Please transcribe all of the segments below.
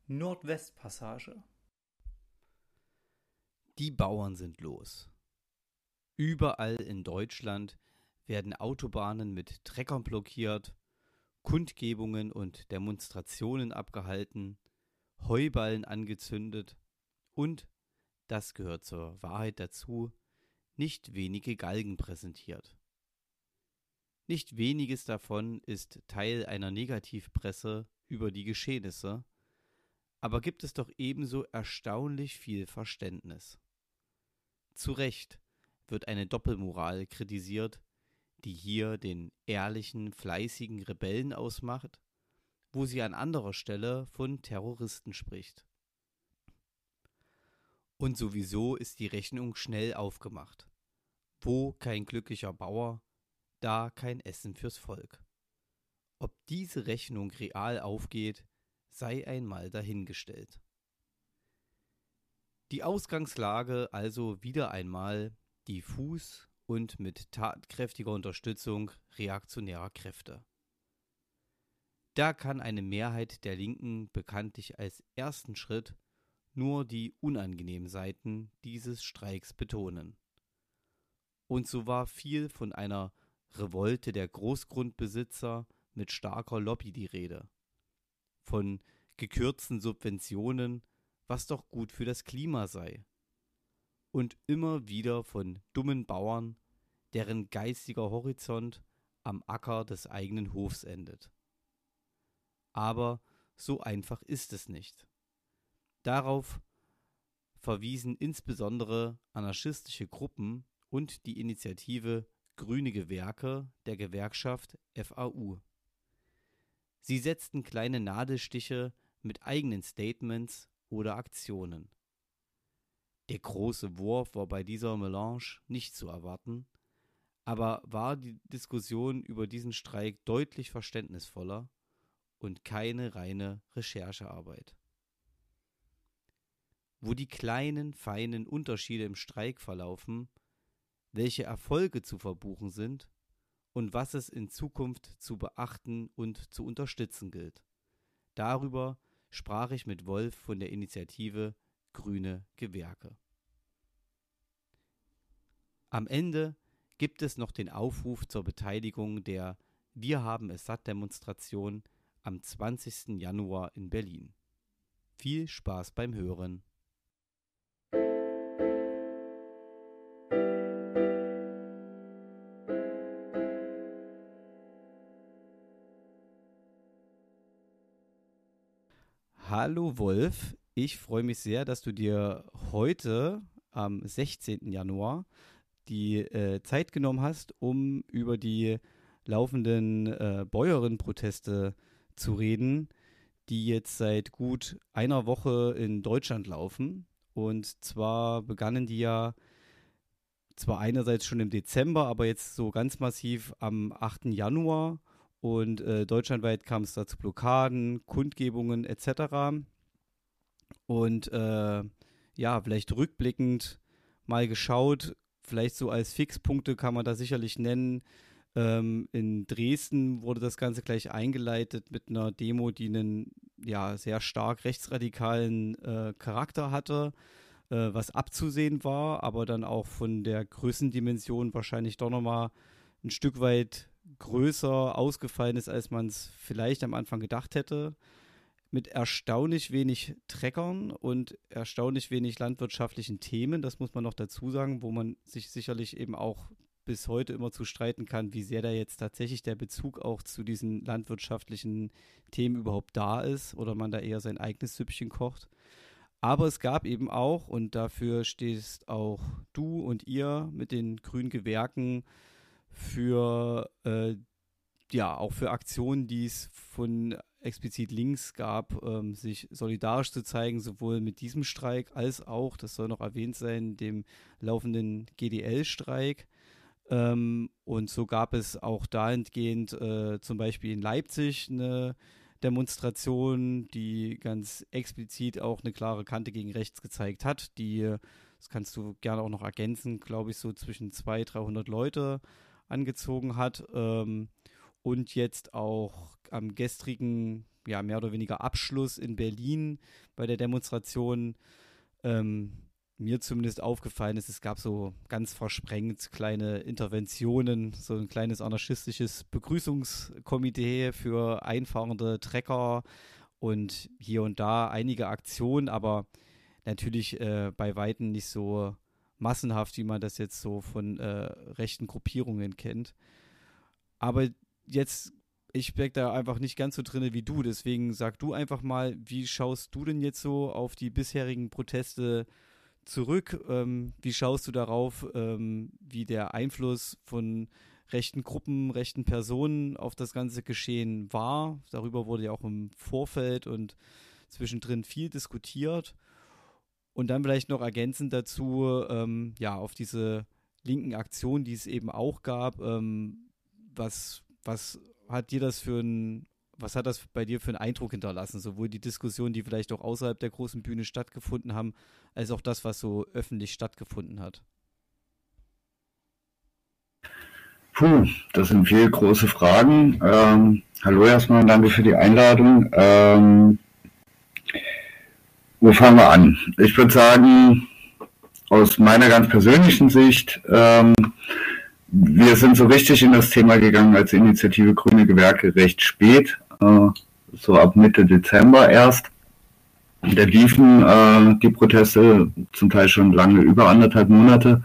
Nordwestpassage. Die Bauern sind los. Überall in Deutschland werden Autobahnen mit Treckern blockiert, Kundgebungen und Demonstrationen abgehalten, Heuballen angezündet und, das gehört zur Wahrheit dazu, nicht wenige Galgen präsentiert. Nicht weniges davon ist Teil einer Negativpresse über die Geschehnisse, aber gibt es doch ebenso erstaunlich viel Verständnis. Zu Recht wird eine Doppelmoral kritisiert, die hier den ehrlichen, fleißigen Rebellen ausmacht, wo sie an anderer Stelle von Terroristen spricht. Und sowieso ist die Rechnung schnell aufgemacht. Wo kein glücklicher Bauer, da kein Essen fürs Volk. Ob diese Rechnung real aufgeht, sei einmal dahingestellt. Die Ausgangslage also wieder einmal diffus und mit tatkräftiger Unterstützung reaktionärer Kräfte. Da kann eine Mehrheit der Linken bekanntlich als ersten Schritt nur die unangenehmen Seiten dieses Streiks betonen. Und so war viel von einer Revolte der Großgrundbesitzer mit starker Lobby die Rede. Von gekürzten Subventionen, was doch gut für das Klima sei. Und immer wieder von dummen Bauern, deren geistiger Horizont am Acker des eigenen Hofs endet. Aber so einfach ist es nicht. Darauf verwiesen insbesondere anarchistische Gruppen und die Initiative Grüne Gewerke der Gewerkschaft FAU. Sie setzten kleine Nadelstiche mit eigenen Statements oder Aktionen. Der große Wurf war bei dieser Melange nicht zu erwarten, aber war die Diskussion über diesen Streik deutlich verständnisvoller und keine reine Recherchearbeit. Wo die kleinen, feinen Unterschiede im Streik verlaufen, welche Erfolge zu verbuchen sind und was es in Zukunft zu beachten und zu unterstützen gilt. Darüber sprach ich mit Wolf von der Initiative Grüne Gewerke. Am Ende gibt es noch den Aufruf zur Beteiligung der Wir haben es satt Demonstration am 20. Januar in Berlin. Viel Spaß beim Hören. Hallo Wolf, ich freue mich sehr, dass du dir heute am 16. Januar die Zeit genommen hast, um über die laufenden Bäuerinnenproteste zu reden, die jetzt seit gut einer Woche in Deutschland laufen. Und zwar begannen die ja zwar einerseits schon im Dezember, aber jetzt so ganz massiv am 8. Januar. Und deutschlandweit kam es da zu Blockaden, Kundgebungen etc. Und ja, vielleicht rückblickend mal geschaut, vielleicht so als Fixpunkte kann man da sicherlich nennen. In Dresden wurde das Ganze gleich eingeleitet mit einer Demo, die einen ja, sehr stark rechtsradikalen Charakter hatte, was abzusehen war, aber dann auch von der Größendimension wahrscheinlich doch nochmal ein Stück weit größer ausgefallen ist, als man es vielleicht am Anfang gedacht hätte. Mit erstaunlich wenig Treckern und erstaunlich wenig landwirtschaftlichen Themen, das muss man noch dazu sagen, wo man sich sicherlich eben auch bis heute immer zu streiten kann, wie sehr da jetzt tatsächlich der Bezug auch zu diesen landwirtschaftlichen Themen überhaupt da ist oder man da eher sein eigenes Süppchen kocht. Aber es gab eben auch, und dafür stehst auch du und ihr mit den grünen Gewerken für ja, auch für Aktionen, die es von explizit links gab, sich solidarisch zu zeigen, sowohl mit diesem Streik als auch, das soll noch erwähnt sein, dem laufenden GDL-Streik. Und so gab es auch dahingehend zum Beispiel in Leipzig eine Demonstration, die ganz explizit auch eine klare Kante gegen rechts gezeigt hat, die, das kannst du gerne auch noch ergänzen, glaube ich, so zwischen 200-300 Leute angezogen hat. und jetzt auch am gestrigen, ja, mehr oder weniger Abschluss in Berlin bei der Demonstration mir zumindest aufgefallen ist, es gab so ganz versprengt kleine Interventionen, so ein kleines anarchistisches Begrüßungskomitee für einfahrende Trecker und hier und da einige Aktionen, aber natürlich bei Weitem nicht so massenhaft, wie man das jetzt so von rechten Gruppierungen kennt. Aber jetzt, ich stecke da einfach nicht ganz so drin wie du, deswegen sag du einfach mal, wie schaust du denn jetzt so auf die bisherigen Proteste zurück? Wie schaust du darauf, wie der Einfluss von rechten Gruppen, rechten Personen auf das ganze Geschehen war? Darüber wurde ja auch im Vorfeld und zwischendrin viel diskutiert. Und dann vielleicht noch ergänzend dazu, ja, auf diese linken Aktionen, die es eben auch gab. Was hat dir das was hat das bei dir für einen Eindruck hinterlassen? Sowohl die Diskussionen, die vielleicht auch außerhalb der großen Bühne stattgefunden haben, als auch das, was so öffentlich stattgefunden hat. Puh, das sind viele große Fragen. Hallo erstmal und danke für die Einladung. Wo fangen wir an? Ich würde sagen, aus meiner ganz persönlichen Sicht, wir sind so richtig in das Thema gegangen als Initiative Grüne Gewerke recht spät, so ab Mitte Dezember erst. Da liefen die Proteste zum Teil schon lange, über 1,5 Monate.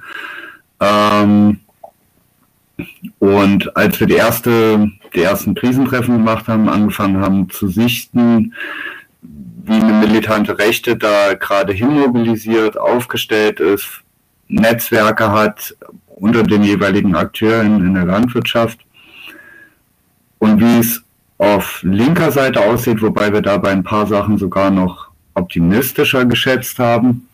Und als wir die ersten Krisentreffen gemacht haben, angefangen haben zu sichten, wie eine militante Rechte da gerade hinmobilisiert, aufgestellt ist, Netzwerke hat unter den jeweiligen Akteuren in der Landwirtschaft und wie es auf linker Seite aussieht, wobei wir da bei ein paar Sachen sogar noch optimistischer geschätzt haben,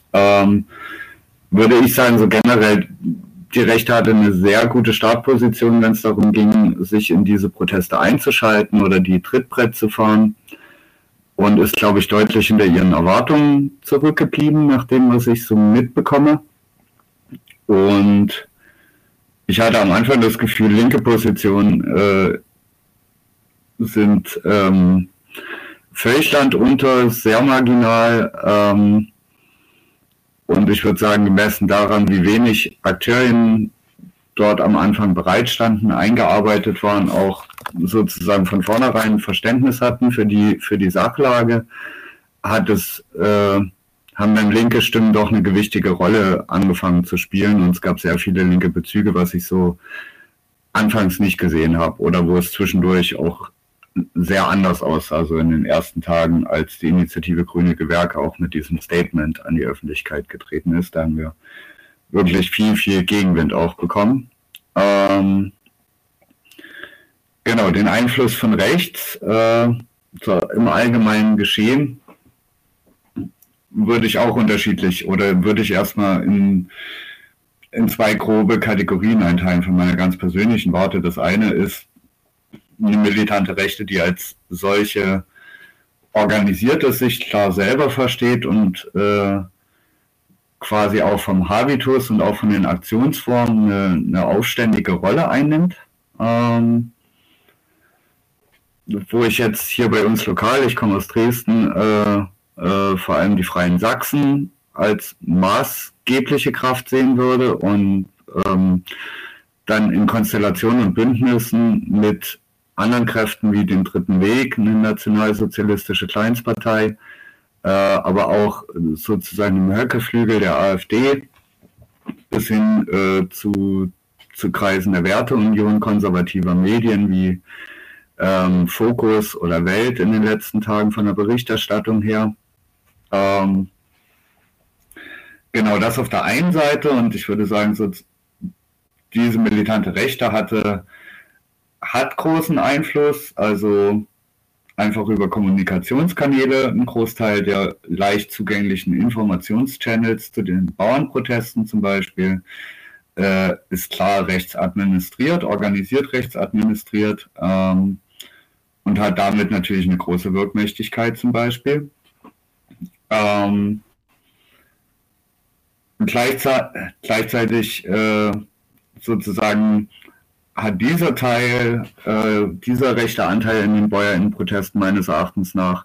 würde ich sagen, so generell, die Rechte hatte eine sehr gute Startposition, wenn es darum ging, sich in diese Proteste einzuschalten oder die Trittbrett zu fahren. Und ist, glaube ich, deutlich hinter ihren Erwartungen zurückgeblieben, nach dem, was ich so mitbekomme. Und ich hatte am Anfang das Gefühl, linke Positionen sind völlig landunter, sehr marginal. Und ich würde sagen, gemessen daran, wie wenig AkteurInnen dort am Anfang bereitstanden, eingearbeitet waren, auch sozusagen von vornherein Verständnis hatten für die Sachlage, haben dann linke Stimmen doch eine gewichtige Rolle angefangen zu spielen und es gab sehr viele linke Bezüge, was ich so anfangs nicht gesehen habe oder wo es zwischendurch auch sehr anders aussah, so in den ersten Tagen, als die Initiative Grüne Gewerke auch mit diesem Statement an die Öffentlichkeit getreten ist. Da haben wir wirklich viel, viel Gegenwind auch bekommen. Genau, den Einfluss von rechts im allgemeinen Geschehen würde ich auch unterschiedlich oder würde ich erstmal in 2 grobe Kategorien einteilen von meiner ganz persönlichen Warte. Das eine ist eine militante Rechte, die als solche organisiert ist, sich klar selber versteht und quasi auch vom Habitus und auch von den Aktionsformen eine aufständige Rolle einnimmt. Wo ich jetzt hier bei uns lokal, ich komme aus Dresden, vor allem die Freien Sachsen als maßgebliche Kraft sehen würde und dann in Konstellationen und Bündnissen mit anderen Kräften wie dem Dritten Weg, eine nationalsozialistische Kleinstpartei, aber auch sozusagen im Höcke-Flügel der AfD bis hin zu Kreisen der Werteunion konservativer Medien wie Fokus oder Welt in den letzten Tagen von der Berichterstattung her. Genau das auf der einen Seite und ich würde sagen, so diese militante Rechte hat großen Einfluss, also einfach über Kommunikationskanäle, ein Großteil der leicht zugänglichen Informationschannels zu den Bauernprotesten zum Beispiel ist klar rechtsadministriert, organisiert rechtsadministriert und hat damit natürlich eine große Wirkmächtigkeit zum Beispiel. Gleichzeitig sozusagen hat dieser Teil, dieser rechte Anteil in den BäuerInnen-Protesten meines Erachtens nach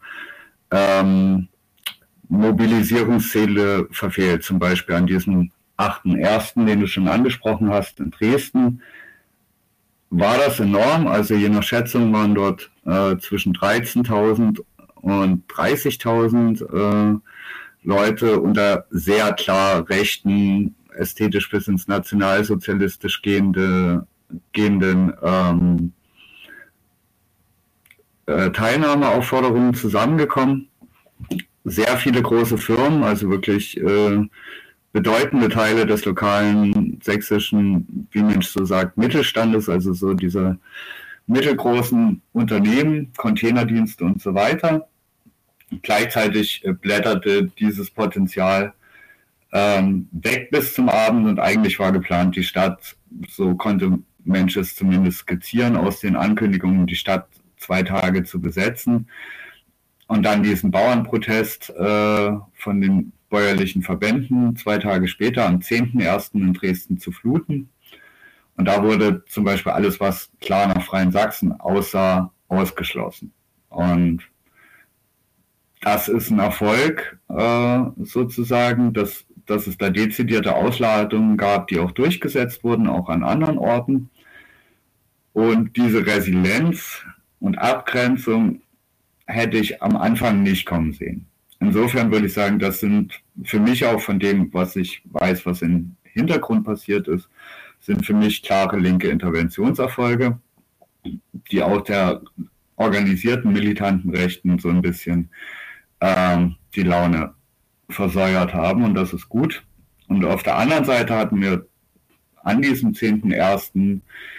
Mobilisierungsziele verfehlt. Zum Beispiel an diesem 8.1., den du schon angesprochen hast, in Dresden, war das enorm. Also je nach Schätzung waren dort zwischen 13.000 und 30.000 Leute unter sehr klar rechten, ästhetisch bis ins nationalsozialistisch gehenden Teilnahmeaufforderungen zusammengekommen. Sehr viele große Firmen, also wirklich bedeutende Teile des lokalen sächsischen, wie Mensch so sagt, Mittelstandes, also so diese mittelgroßen Unternehmen, Containerdienste und so weiter. Gleichzeitig blätterte dieses Potenzial weg bis zum Abend und eigentlich war geplant, die Stadt, so konnte Mensch es zumindest skizzieren aus den Ankündigungen, die Stadt 2 Tage zu besetzen und dann diesen Bauernprotest von den bäuerlichen Verbänden 2 Tage später am 10.1. in Dresden zu fluten. Und da wurde zum Beispiel alles, was klar nach Freien Sachsen aussah, ausgeschlossen. Und das ist ein Erfolg sozusagen, dass es da dezidierte Ausladungen gab, die auch durchgesetzt wurden, auch an anderen Orten. Und diese Resilienz und Abgrenzung hätte ich am Anfang nicht kommen sehen. Insofern würde ich sagen, das sind für mich auch von dem, was ich weiß, was im Hintergrund passiert ist, sind für mich klare linke Interventionserfolge, die auch der organisierten militanten Rechten so ein bisschen die Laune versäuert haben und das ist gut. Und auf der anderen Seite hatten wir an diesem 10.1.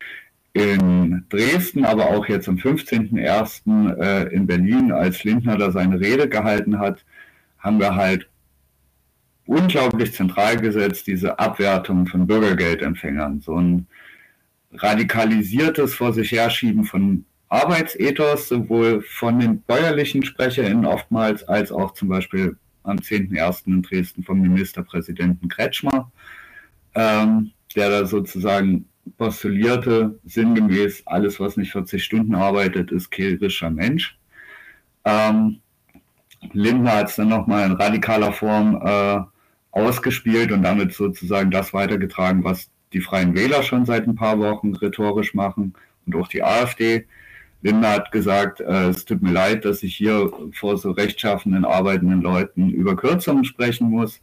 in Dresden, aber auch jetzt am 15.1. In Berlin, als Lindner da seine Rede gehalten hat, haben wir halt unglaublich zentral gesetzt, diese Abwertung von Bürgergeldempfängern, so ein radikalisiertes Vor sich herschieben von Arbeitsethos, sowohl von den bäuerlichen SprecherInnen oftmals, als auch zum Beispiel am 10.1. in Dresden vom Ministerpräsidenten Kretschmer, der da sozusagen postulierte, sinngemäß, alles, was nicht 40 Stunden arbeitet, ist kehrischer Mensch. Lindner hat es dann nochmal in radikaler Form ausgespielt und damit sozusagen das weitergetragen, was die Freien Wähler schon seit ein paar Wochen rhetorisch machen und auch die AfD. Lindner hat gesagt, es tut mir leid, dass ich hier vor so rechtschaffenden, arbeitenden Leuten über Kürzungen sprechen muss.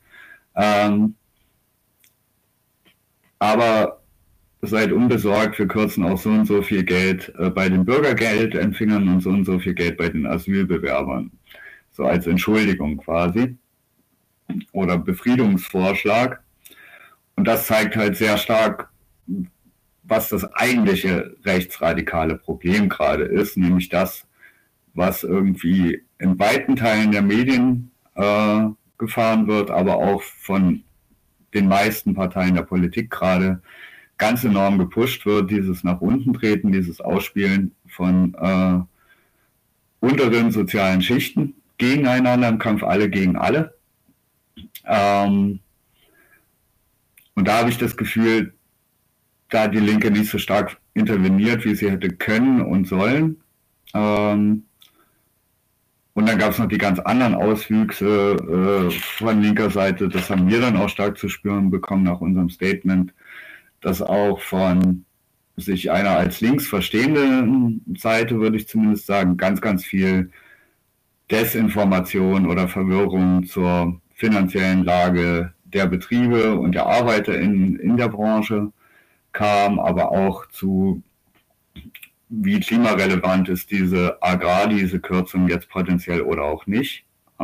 Aber seid unbesorgt, wir kürzen auch so und so viel Geld bei den Bürgergeldempfängern und so viel Geld bei den Asylbewerbern. So als Entschuldigung quasi. Oder Befriedungsvorschlag. Und das zeigt halt sehr stark, was das eigentliche rechtsradikale Problem gerade ist, nämlich das, was irgendwie in weiten Teilen der Medien gefahren wird, aber auch von den meisten Parteien der Politik gerade ganz enorm gepusht wird, dieses nach unten treten, dieses Ausspielen von unteren sozialen Schichten gegeneinander, im Kampf alle gegen alle. Und da habe ich das Gefühl, da die Linke nicht so stark interveniert, wie sie hätte können und sollen. Und dann gab es noch die ganz anderen Auswüchse von linker Seite. Das haben wir dann auch stark zu spüren bekommen nach unserem Statement, dass auch von sich einer als links verstehenden Seite, würde ich zumindest sagen, ganz, ganz viel Desinformation oder Verwirrung zur finanziellen Lage der Betriebe und der Arbeiter in der Branche kam, aber auch zu, wie klimarelevant ist diese diese Kürzung jetzt potenziell oder auch nicht.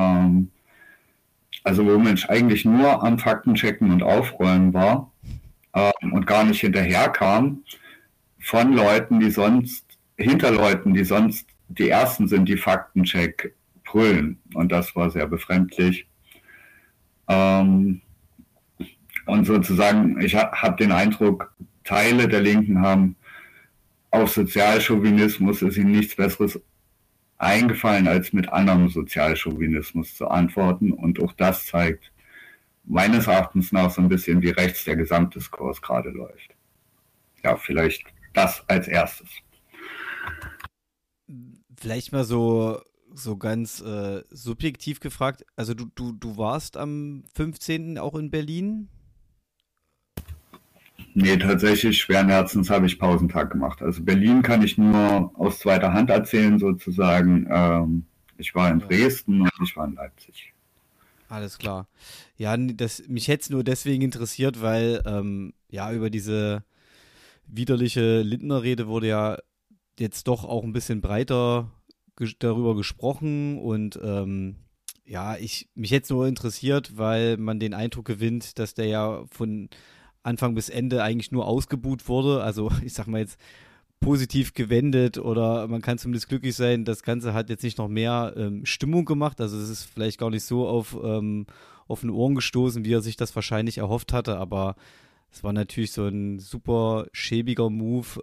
Also wo Mensch eigentlich nur am Faktenchecken und Aufräumen war und gar nicht hinterherkam von Leuten, die sonst, hinter Leuten, die sonst die Ersten sind, die Faktencheck brüllen. Und das war sehr befremdlich. Und sozusagen, ich habe den Eindruck, Teile der Linken haben auf Sozialchauvinismus ist ihnen nichts Besseres eingefallen, als mit anderem Sozialchauvinismus zu antworten. Und auch das zeigt meines Erachtens nach so ein bisschen, wie rechts der Gesamtdiskurs gerade läuft. Ja, vielleicht Das als erstes. Vielleicht mal so ganz subjektiv gefragt, also du warst am 15. auch in Berlin? Nee, tatsächlich schweren Herzens habe ich Pausentag gemacht. Also Berlin kann ich nur aus zweiter Hand erzählen sozusagen. Ich war in Ja. Dresden und ich war in Leipzig. Alles klar. Ja, mich hätte es nur deswegen interessiert, weil ja über diese widerliche Lindner-Rede wurde ja jetzt doch auch ein bisschen breiter darüber gesprochen und ja, mich hätte es nur interessiert, weil man den Eindruck gewinnt, dass der ja von Anfang bis Ende eigentlich nur ausgebuht wurde. Also ich sag mal jetzt positiv gewendet oder man kann zumindest glücklich sein, das Ganze hat jetzt nicht noch mehr Stimmung gemacht. Also es ist vielleicht gar nicht so auf offene Ohren gestoßen, wie er sich das wahrscheinlich erhofft hatte, aber es war natürlich so ein super schäbiger Move.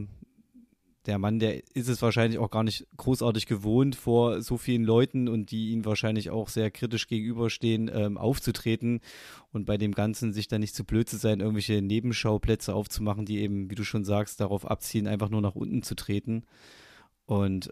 Der Mann, der ist es wahrscheinlich auch gar nicht großartig gewohnt, vor so vielen Leuten und die ihm wahrscheinlich auch sehr kritisch gegenüberstehen, aufzutreten und bei dem Ganzen sich dann nicht zu blöd zu sein, irgendwelche Nebenschauplätze aufzumachen, die eben, wie du schon sagst, darauf abzielen, einfach nur nach unten zu treten. Und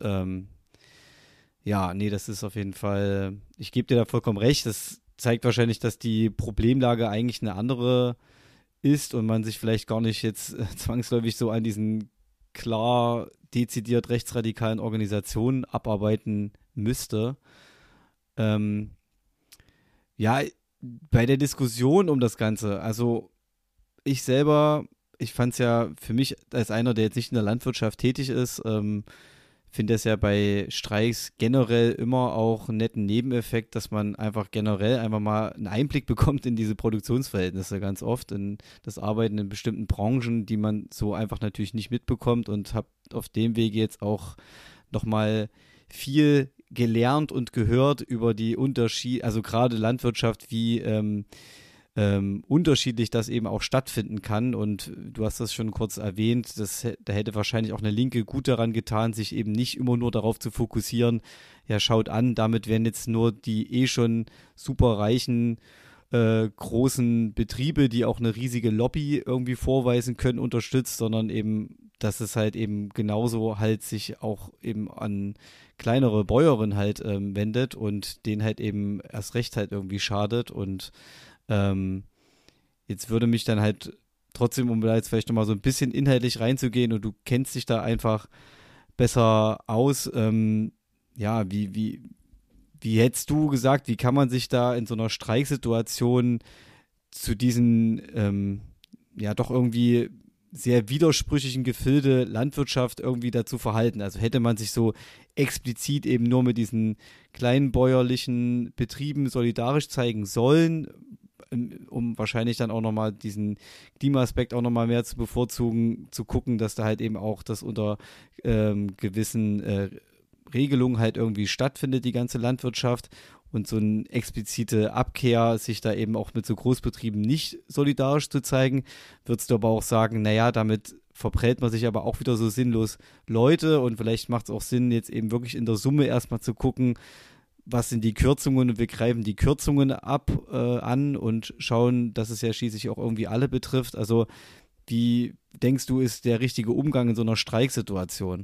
ja, nee, das ist auf jeden Fall, ich gebe dir da vollkommen recht, das zeigt wahrscheinlich, dass die Problemlage eigentlich eine andere ist und man sich vielleicht gar nicht jetzt zwangsläufig so an diesen klar dezidiert rechtsradikalen Organisationen abarbeiten müsste. Ähm, ja, bei der Diskussion um das Ganze, also ich selber, ich fand es ja für mich als einer, der jetzt nicht in der Landwirtschaft tätig ist, finde es ja bei Streiks generell immer auch einen netten Nebeneffekt, dass man einfach generell einfach mal einen Einblick bekommt in diese Produktionsverhältnisse ganz oft, in das Arbeiten in bestimmten Branchen, die man so einfach natürlich nicht mitbekommt und habe auf dem Wege jetzt auch nochmal viel gelernt und gehört über die Unterschiede, also gerade Landwirtschaft, wie unterschiedlich das eben auch stattfinden kann. Und du hast das schon kurz erwähnt, da hätte wahrscheinlich auch eine Linke gut daran getan, sich eben nicht immer nur darauf zu fokussieren, ja, schaut an, damit werden jetzt nur die schon super reichen großen Betriebe, die auch eine riesige Lobby irgendwie vorweisen können, unterstützt, sondern eben, dass es halt eben genauso halt sich auch eben an kleinere Bäuerinnen halt wendet und denen halt eben erst recht halt irgendwie schadet und jetzt würde mich dann halt trotzdem, um da jetzt vielleicht nochmal so ein bisschen inhaltlich reinzugehen und du kennst dich da einfach besser aus, ja, wie hättest du gesagt, wie kann man sich da in so einer Streiksituation zu diesen, ja, doch irgendwie sehr widersprüchlichen Gefilde Landwirtschaft irgendwie dazu verhalten? Also hätte man sich so explizit eben nur mit diesen kleinen bäuerlichen Betrieben solidarisch zeigen sollen, um wahrscheinlich dann auch nochmal diesen Klimaaspekt auch nochmal mehr zu bevorzugen, zu gucken, dass da halt eben auch das unter gewissen Regelungen halt irgendwie stattfindet, die ganze Landwirtschaft und so eine explizite Abkehr, sich da eben auch mit so Großbetrieben nicht solidarisch zu zeigen, würdest du aber auch sagen, naja, damit verprellt man sich aber auch wieder so sinnlos Leute und vielleicht macht es auch Sinn, jetzt eben wirklich in der Summe erstmal zu gucken, was sind die Kürzungen und wir greifen die Kürzungen an und schauen, dass es ja schließlich auch irgendwie alle betrifft. Also wie denkst du, ist der richtige Umgang in so einer Streiksituation?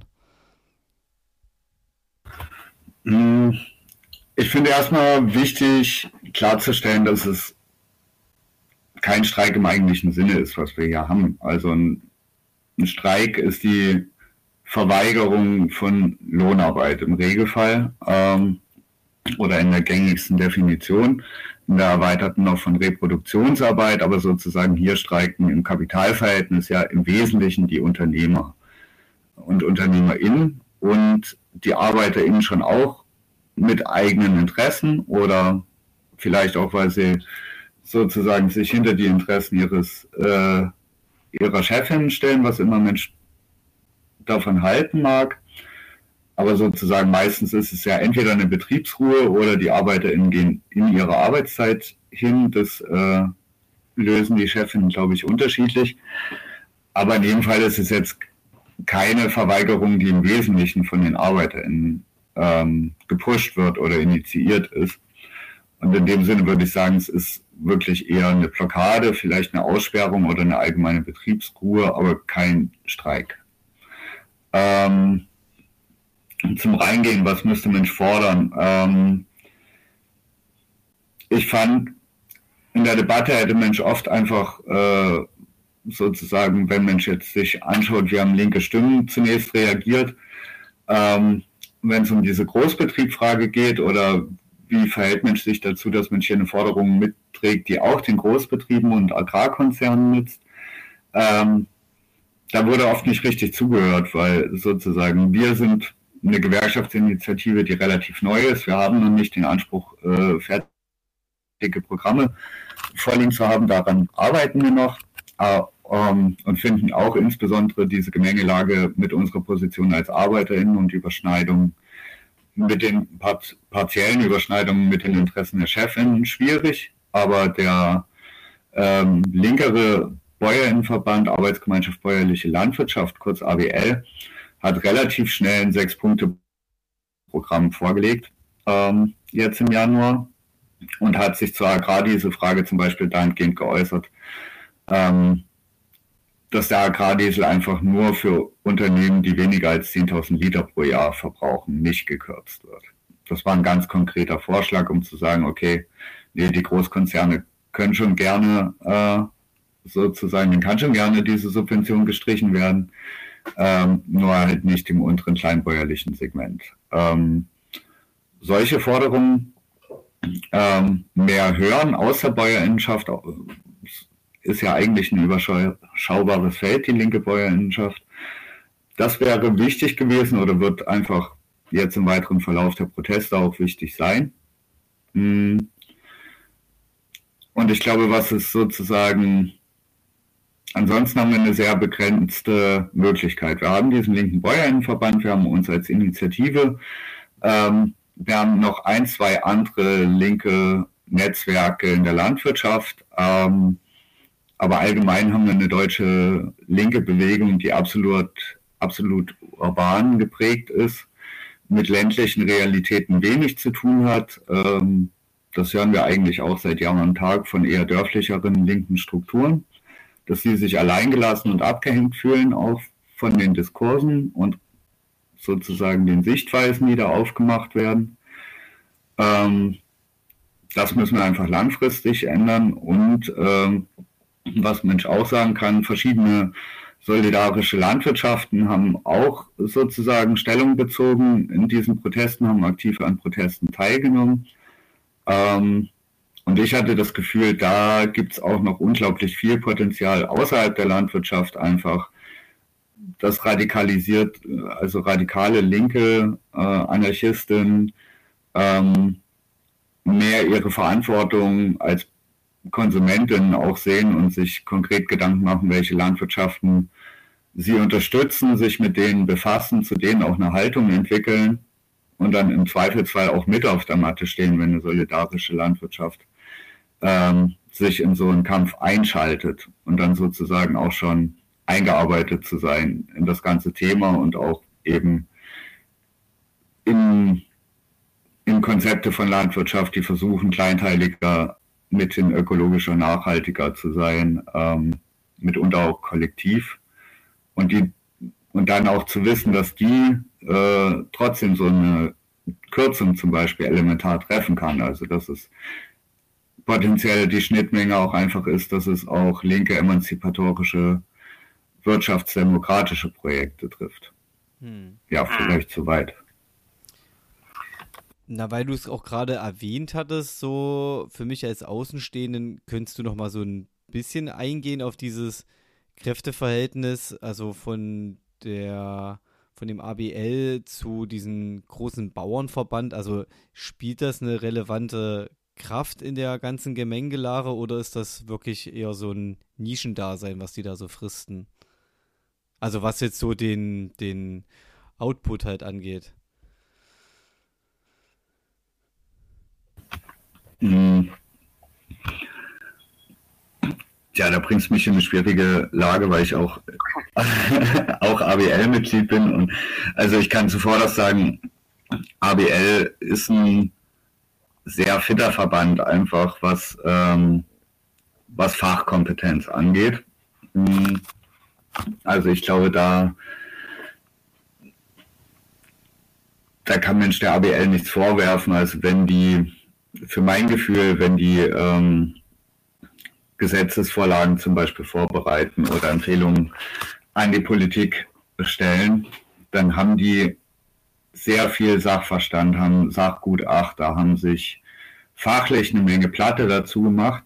Ich finde erstmal wichtig klarzustellen, dass es kein Streik im eigentlichen Sinne ist, was wir hier haben. Also ein Streik ist die Verweigerung von Lohnarbeit im Regelfall oder in der gängigsten Definition. In der erweiterten noch von Reproduktionsarbeit, aber sozusagen hier streiken im Kapitalverhältnis ja im Wesentlichen die Unternehmer und UnternehmerInnen und die ArbeiterInnen schon auch mit eigenen Interessen oder vielleicht auch, weil sie sozusagen sich hinter die Interessen ihrer Chefin stellen, was immer Mensch davon halten mag. Aber sozusagen meistens ist es ja entweder eine Betriebsruhe oder die ArbeiterInnen gehen in ihre Arbeitszeit hin. Das lösen die Chefinnen, glaube ich, unterschiedlich. Aber in dem Fall ist es jetzt keine Verweigerung, die im Wesentlichen von den ArbeiterInnen gepusht wird oder initiiert ist. Und in dem Sinne würde ich sagen, es ist wirklich eher eine Blockade, vielleicht eine Aussperrung oder eine allgemeine Betriebsruhe, aber kein Streik. Zum Reingehen, was müsste Mensch fordern? Ich fand, in der Debatte hätte Mensch oft einfach sozusagen, wenn Mensch jetzt sich anschaut, wie haben linke Stimmen zunächst reagiert, wenn es um diese Großbetriebfrage geht oder wie verhält Mensch sich dazu, dass Mensch hier eine Forderung mitträgt, die auch den Großbetrieben und Agrarkonzernen nützt. Da wurde oft nicht richtig zugehört, weil sozusagen wir sind eine Gewerkschaftsinitiative, die relativ neu ist. Wir haben noch nicht den Anspruch, fertige Programme vorliegen zu haben. Daran arbeiten wir noch und finden auch insbesondere diese Gemengelage mit unserer Position als ArbeiterInnen und Überschneidung mit den partiellen Überschneidungen mit den Interessen der Chefinnen schwierig. Aber der linkere Bäuerinnenverband, Arbeitsgemeinschaft Bäuerliche Landwirtschaft, kurz ABL, hat relativ schnell ein 6-Punkte-Programm vorgelegt, jetzt im Januar, und hat sich zur Agrardiesel-Frage zum Beispiel dahingehend geäußert, dass der Agrardiesel einfach nur für Unternehmen, die weniger als 10.000 Liter pro Jahr verbrauchen, nicht gekürzt wird. Das war ein ganz konkreter Vorschlag, um zu sagen, okay, nee, die Großkonzerne können schon gerne sozusagen, dann kann schon gerne diese Subvention gestrichen werden, nur halt nicht im unteren kleinbäuerlichen Segment. Solche Forderungen, mehr hören aus der Bäuerinnenschaft, ist ja eigentlich ein überschaubares Feld, die linke Bäuerinnenschaft. Das wäre wichtig gewesen oder wird einfach jetzt im weiteren Verlauf der Proteste auch wichtig sein. Und ich glaube, was ist sozusagen, ansonsten haben wir eine sehr begrenzte Möglichkeit. Wir haben diesen linken Bäuerinnenverband, wir haben uns als Initiative, wir haben noch 1, 2 andere linke Netzwerke in der Landwirtschaft, aber allgemein haben wir eine deutsche linke Bewegung, die absolut urban geprägt ist, mit ländlichen Realitäten wenig zu tun hat. Das hören wir eigentlich auch seit Jahr und Tag von eher dörflicheren linken Strukturen, dass sie sich alleingelassen und abgehängt fühlen, auch von den Diskursen und sozusagen den Sichtweisen, die da aufgemacht werden. Das müssen wir einfach langfristig ändern. Und was Mensch auch sagen kann, verschiedene solidarische Landwirtschaften haben auch sozusagen Stellung bezogen in diesen Protesten, haben aktiv an Protesten teilgenommen. Und ich hatte das Gefühl, da gibt es auch noch unglaublich viel Potenzial außerhalb der Landwirtschaft, einfach das radikalisiert, also radikale linke Anarchisten mehr ihre Verantwortung als Konsumentinnen auch sehen und sich konkret Gedanken machen, welche Landwirtschaften sie unterstützen, sich mit denen befassen, zu denen auch eine Haltung entwickeln und dann im Zweifelsfall auch mit auf der Matte stehen, wenn eine solidarische Landwirtschaft sich in so einen Kampf einschaltet und dann sozusagen auch schon eingearbeitet zu sein in das ganze Thema und auch eben in Konzepte von Landwirtschaft, die versuchen, kleinteiliger, mithin ökologischer, nachhaltiger zu sein, mitunter auch kollektiv. Und dann auch zu wissen, dass die trotzdem so eine Kürzung zum Beispiel elementar treffen kann. Also dass es potenziell die Schnittmenge auch einfach ist, dass es auch linke, emanzipatorische, wirtschaftsdemokratische Projekte trifft. Ja, vielleicht zu weit. Na, weil du es auch gerade erwähnt hattest, so für mich als Außenstehenden, könntest du noch mal so ein bisschen eingehen auf dieses Kräfteverhältnis, also von dem ABL zu diesem großen Bauernverband, also spielt das eine relevante Kraft in der ganzen Gemengelage oder ist das wirklich eher so ein Nischendasein, was die da so fristen? Also was jetzt so den Output halt angeht. Ja, da bringst du mich in eine schwierige Lage, weil ich auch ABL-Mitglied bin. Und also ich kann zuvor sagen, ABL ist ein sehr fitter Verband, einfach was Fachkompetenz angeht. Also ich glaube, da da kann Mensch der ABL nichts vorwerfen. Also wenn die, für mein Gefühl, wenn die Gesetzesvorlagen zum Beispiel vorbereiten oder Empfehlungen an die Politik stellen, dann haben die sehr viel Sachverstand, haben Sachgutachter, haben sich fachlich eine Menge Platte dazu gemacht.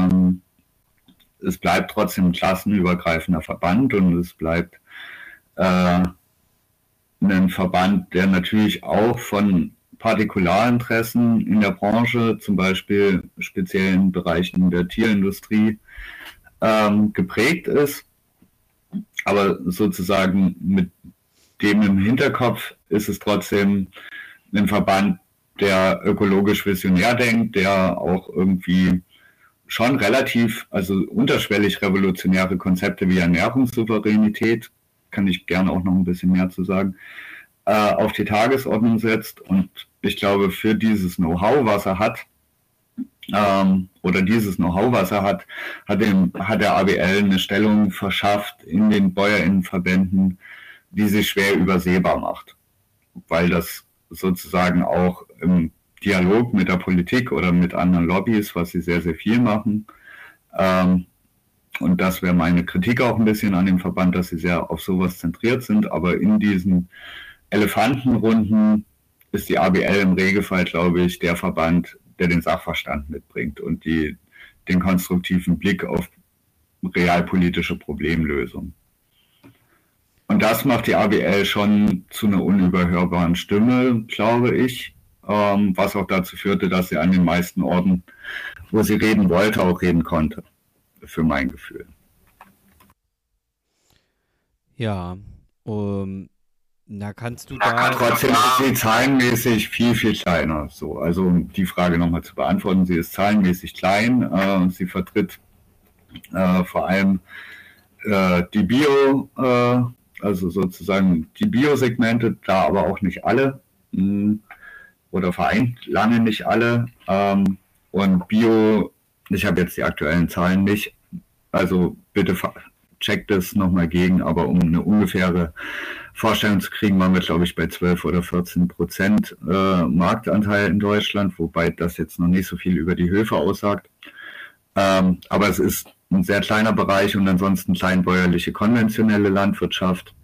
Es bleibt trotzdem ein klassenübergreifender Verband und es bleibt ein Verband, der natürlich auch von Partikularinteressen in der Branche, zum Beispiel speziell in Bereichen der Tierindustrie, geprägt ist. Aber sozusagen mit dem im Hinterkopf ist es trotzdem ein Verband, der ökologisch visionär denkt, der auch irgendwie schon relativ, also unterschwellig revolutionäre Konzepte wie Ernährungssouveränität, kann ich gerne auch noch ein bisschen mehr zu sagen, auf die Tagesordnung setzt. Und ich glaube, für dieses Know-how, was er hat, hat der ABL eine Stellung verschafft in den BäuerInnenverbänden, die sich schwer übersehbar macht, weil das sozusagen auch im Dialog mit der Politik oder mit anderen Lobbys, was sie sehr, sehr viel machen. Und das wäre meine Kritik auch ein bisschen an dem Verband, dass sie sehr auf sowas zentriert sind. Aber in diesen Elefantenrunden ist die ABL im Regelfall, glaube ich, der Verband, der den Sachverstand mitbringt und den konstruktiven Blick auf realpolitische Problemlösung. Und das macht die ABL schon zu einer unüberhörbaren Stimme, glaube ich, was auch dazu führte, dass sie an den meisten Orten, wo sie reden wollte, auch reden konnte, für mein Gefühl. Ja, na kannst du da... Trotzdem ist sie zahlenmäßig viel, viel kleiner. So, also um die Frage nochmal zu beantworten, sie ist zahlenmäßig klein. Sie vertritt vor allem die also sozusagen die Biosegmente, da aber auch nicht alle oder vereint lange nicht alle. Und Bio, ich habe jetzt die aktuellen Zahlen nicht, also bitte checkt das nochmal gegen, aber um eine ungefähre Vorstellung zu kriegen, waren wir, glaube ich, bei 12 oder 14% Marktanteil in Deutschland, wobei das jetzt noch nicht so viel über die Höfe aussagt. Aber es ist ein sehr kleiner Bereich und ansonsten kleinbäuerliche konventionelle Landwirtschaft.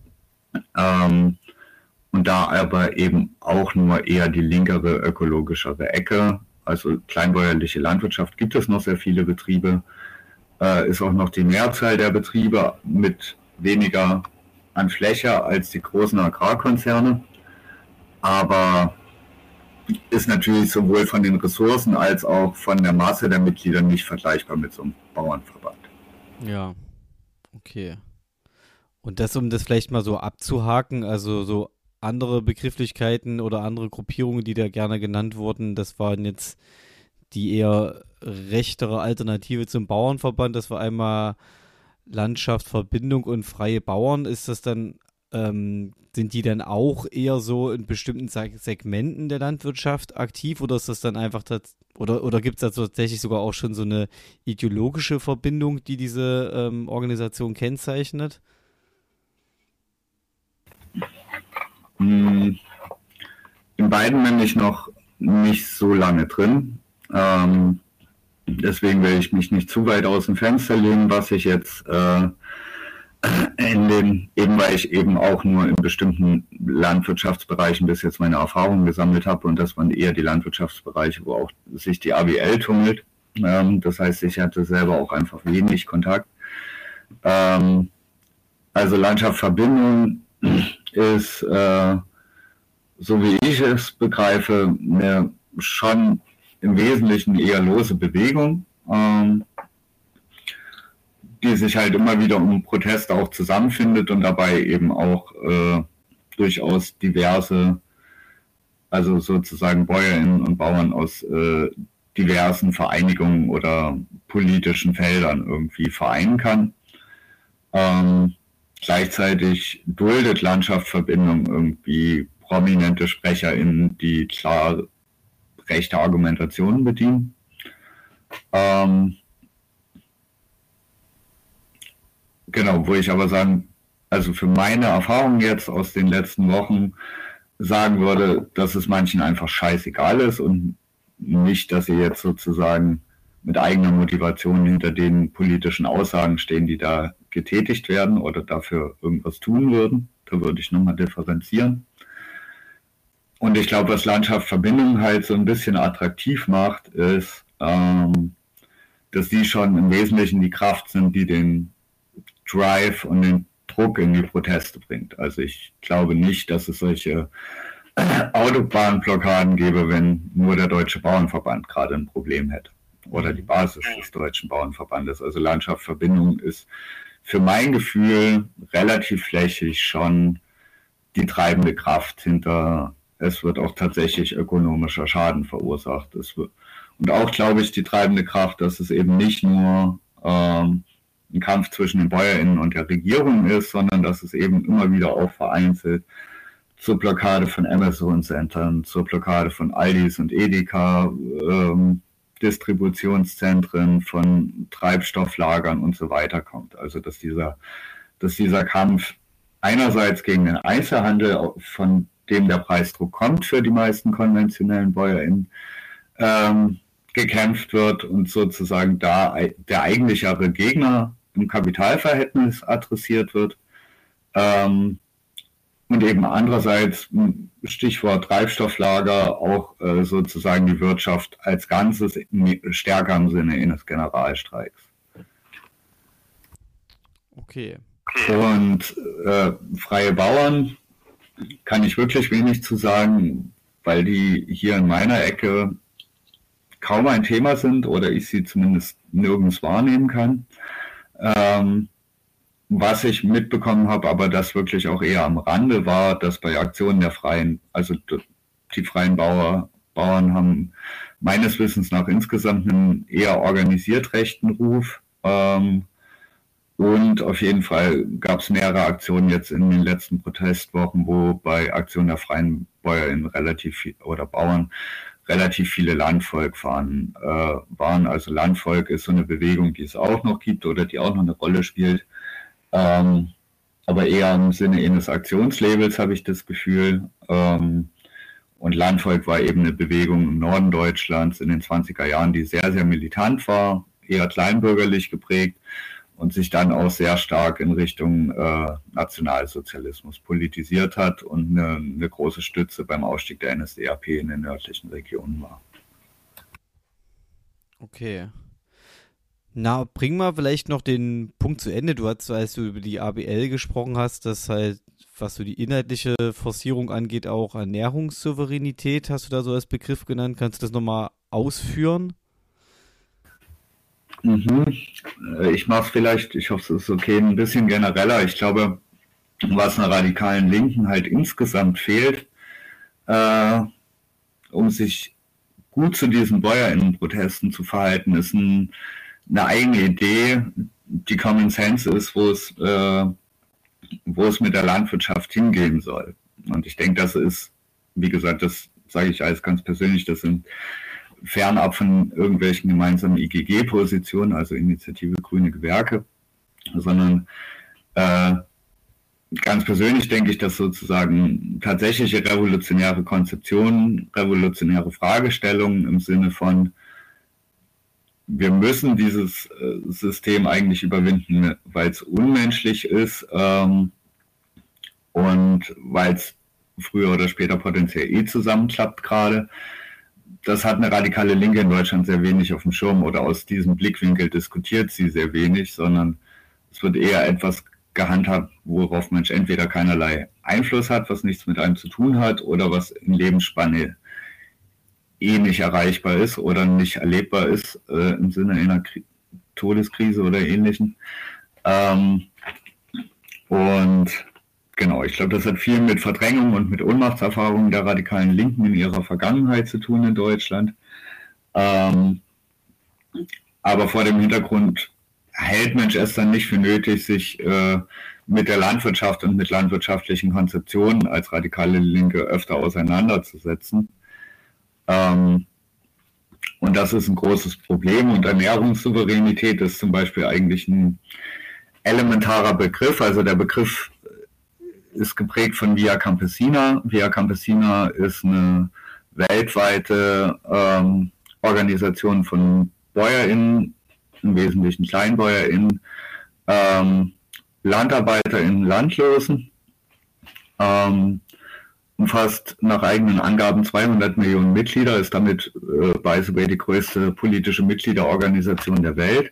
Und da aber eben auch nur eher die linkere, ökologischere Ecke. Also kleinbäuerliche Landwirtschaft gibt es noch sehr viele Betriebe. Ist auch noch die Mehrzahl der Betriebe mit weniger an Fläche als die großen Agrarkonzerne. Aber ist natürlich sowohl von den Ressourcen als auch von der Masse der Mitglieder nicht vergleichbar mit so einem Bauernverband. Ja, okay. Und das, um das vielleicht mal so abzuhaken, also so andere Begrifflichkeiten oder andere Gruppierungen, die da gerne genannt wurden, das waren jetzt die eher rechtere Alternative zum Bauernverband. Das war einmal Landschaftsverbindung und freie Bauern. Ist das dann, sind die dann auch eher so in bestimmten Segmenten der Landwirtschaft aktiv oder ist das dann einfach oder gibt es da tatsächlich sogar auch schon so eine ideologische Verbindung, die diese Organisation kennzeichnet? In beiden bin ich noch nicht so lange drin. Deswegen will ich mich nicht zu weit aus dem Fenster lehnen, was ich jetzt eben weil ich eben auch nur in bestimmten Landwirtschaftsbereichen bis jetzt meine Erfahrungen gesammelt habe und das waren eher die Landwirtschaftsbereiche, wo auch sich die ABL tummelt. Das heißt, ich hatte selber auch einfach wenig Kontakt. Also Landschaftsverbindung ist, so wie ich es begreife, eine schon im Wesentlichen eher lose Bewegung, die sich halt immer wieder um Proteste auch zusammenfindet und dabei eben auch durchaus diverse, also sozusagen BäuerInnen und Bauern aus diversen Vereinigungen oder politischen Feldern irgendwie vereinen kann. Gleichzeitig duldet Landschaftsverbindung irgendwie prominente SprecherInnen, die klar rechte Argumentationen bedienen. Genau, wo ich aber sagen, also für meine Erfahrungen jetzt aus den letzten Wochen sagen würde, dass es manchen einfach scheißegal ist und nicht, dass sie jetzt sozusagen mit eigener Motivation hinter den politischen Aussagen stehen, die da getätigt werden oder dafür irgendwas tun würden. Da würde ich nochmal differenzieren. Und ich glaube, was Landschaft Verbindung halt so ein bisschen attraktiv macht, ist, dass die schon im Wesentlichen die Kraft sind, die den Drive und den Druck in die Proteste bringt. Also ich glaube nicht, dass es solche Autobahnblockaden gäbe, wenn nur der Deutsche Bauernverband gerade ein Problem hätte. Oder die Basis des Deutschen Bauernverbandes. Also Landschaft Verbindung ist für mein Gefühl relativ flächig schon die treibende Kraft hinter, es wird auch tatsächlich ökonomischer Schaden verursacht. Und auch, glaube ich, die treibende Kraft, dass es eben nicht nur ein Kampf zwischen den BäuerInnen und der Regierung ist, sondern dass es eben immer wieder auch vereinzelt zur Blockade von Amazon-Centern, zur Blockade von Aldis und Edeka, Distributionszentren, von Treibstofflagern und so weiter kommt. Also dass dieser Kampf einerseits gegen den Einzelhandel, von dem der Preisdruck kommt für die meisten konventionellen BäuerInnen, gekämpft wird und sozusagen da der eigentlichere Gegner im Kapitalverhältnis adressiert wird. Und eben andererseits, Stichwort Treibstofflager, auch sozusagen die Wirtschaft als Ganzes stärker im Sinne eines Generalstreiks. Okay. Und freie Bauern kann ich wirklich wenig zu sagen, weil die hier in meiner Ecke kaum ein Thema sind oder ich sie zumindest nirgends wahrnehmen kann. Was ich mitbekommen habe, aber das wirklich auch eher am Rande war, dass bei Aktionen der Freien, also die freien Bauern haben meines Wissens nach insgesamt einen eher organisiert rechten Ruf. Und auf jeden Fall gab es mehrere Aktionen jetzt in den letzten Protestwochen, wo bei Aktionen der freien BäuerInnen Bauern relativ viele Landvolk-Fahnen waren. Also Landvolk ist so eine Bewegung, die es auch noch gibt oder die auch noch eine Rolle spielt. Aber eher im Sinne eines Aktionslabels habe ich das Gefühl. Und Landvolk war eben eine Bewegung im Norden Deutschlands in den 20er Jahren, die sehr, sehr militant war, eher kleinbürgerlich geprägt und sich dann auch sehr stark in Richtung Nationalsozialismus politisiert hat und eine große Stütze beim Ausstieg der NSDAP in den nördlichen Regionen war. Okay. Na, bring mal vielleicht noch den Punkt zu Ende. Du hast, als du über die ABL gesprochen hast, dass halt, was so die inhaltliche Forcierung angeht, auch Ernährungssouveränität, hast du da so als Begriff genannt. Kannst du das nochmal ausführen? Ich mache es vielleicht, ich hoffe, es ist okay, ein bisschen genereller. Ich glaube, was einer radikalen Linken halt insgesamt fehlt, um sich gut zu diesen BäuerInnen-Protesten zu verhalten, ist eine eigene Idee, die Common Sense ist, wo es mit der Landwirtschaft hingehen soll. Und ich denke, das ist, wie gesagt, das sage ich alles ganz persönlich, das sind fernab von irgendwelchen gemeinsamen IGG-Positionen, also Initiative Grüne Gewerke, sondern ganz persönlich denke ich, dass sozusagen tatsächliche revolutionäre Konzeptionen, revolutionäre Fragestellungen im Sinne von wir müssen dieses System eigentlich überwinden, weil es unmenschlich ist und weil es früher oder später potenziell zusammenklappt gerade. Das hat eine radikale Linke in Deutschland sehr wenig auf dem Schirm oder aus diesem Blickwinkel diskutiert sie sehr wenig, sondern es wird eher etwas gehandhabt, worauf Mensch entweder keinerlei Einfluss hat, was nichts mit einem zu tun hat oder was in Lebensspanne nicht erreichbar ist oder nicht erlebbar ist im Sinne einer Todeskrise oder Ähnlichem. Und genau, ich glaube, das hat viel mit Verdrängung und mit Ohnmachtserfahrungen der radikalen Linken in ihrer Vergangenheit zu tun in Deutschland. Aber vor dem Hintergrund hält Mensch es dann nicht für nötig, sich mit der Landwirtschaft und mit landwirtschaftlichen Konzeptionen als radikale Linke öfter auseinanderzusetzen. Und das ist ein großes Problem. Und Ernährungssouveränität ist zum Beispiel eigentlich ein elementarer Begriff. Also der Begriff ist geprägt von Via Campesina. Via Campesina ist eine weltweite Organisation von BäuerInnen, im Wesentlichen KleinbäuerInnen, LandarbeiterInnen, Landlosen, umfasst nach eigenen Angaben 200 Millionen Mitglieder, ist damit by the way die größte politische Mitgliederorganisation der Welt.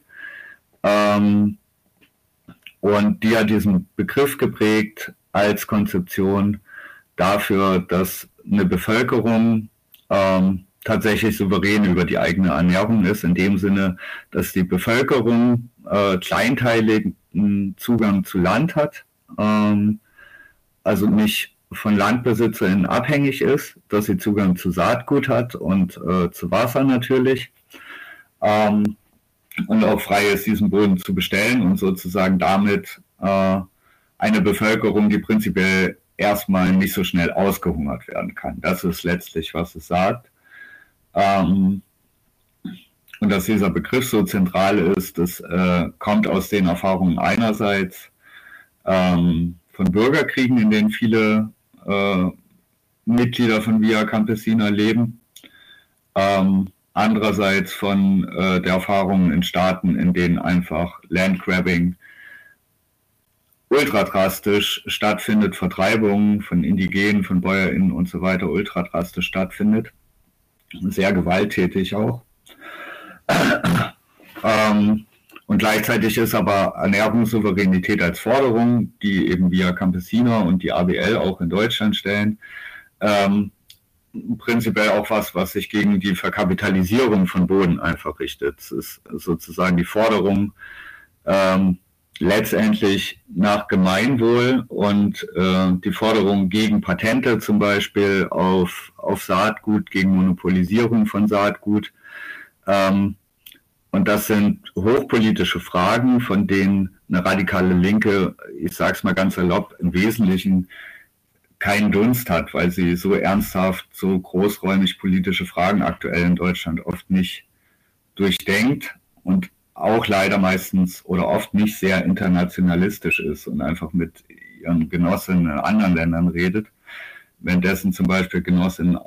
Und die hat diesen Begriff geprägt als Konzeption dafür, dass eine Bevölkerung tatsächlich souverän über die eigene Ernährung ist, in dem Sinne, dass die Bevölkerung kleinteiligen Zugang zu Land hat, also nicht von LandbesitzerInnen abhängig ist, dass sie Zugang zu Saatgut hat und zu Wasser natürlich, und auch frei ist, diesen Boden zu bestellen und sozusagen damit eine Bevölkerung, die prinzipiell erstmal nicht so schnell ausgehungert werden kann. Das ist letztlich, was es sagt. Und dass dieser Begriff so zentral ist, das kommt aus den Erfahrungen einerseits von Bürgerkriegen, in denen viele Mitglieder von Via Campesina leben, andererseits von der Erfahrung in Staaten, in denen einfach Landgrabbing ultra drastisch stattfindet, Vertreibung von Indigenen, von BäuerInnen und so weiter ultra drastisch stattfindet. Sehr gewalttätig auch. Und gleichzeitig ist aber Ernährungssouveränität als Forderung, die eben Via Campesina und die ABL auch in Deutschland stellen, prinzipiell auch was sich gegen die Verkapitalisierung von Boden einfach richtet. Es ist sozusagen die Forderung, letztendlich nach Gemeinwohl und die Forderung gegen Patente zum Beispiel auf Saatgut, gegen Monopolisierung von Saatgut. Und das sind hochpolitische Fragen, von denen eine radikale Linke, ich sage es mal ganz salopp, im Wesentlichen keinen Dunst hat, weil sie so ernsthaft, so großräumig politische Fragen aktuell in Deutschland oft nicht durchdenkt und auch leider meistens oder oft nicht sehr internationalistisch ist und einfach mit ihren Genossinnen in anderen Ländern redet, währenddessen zum Beispiel Genossinnen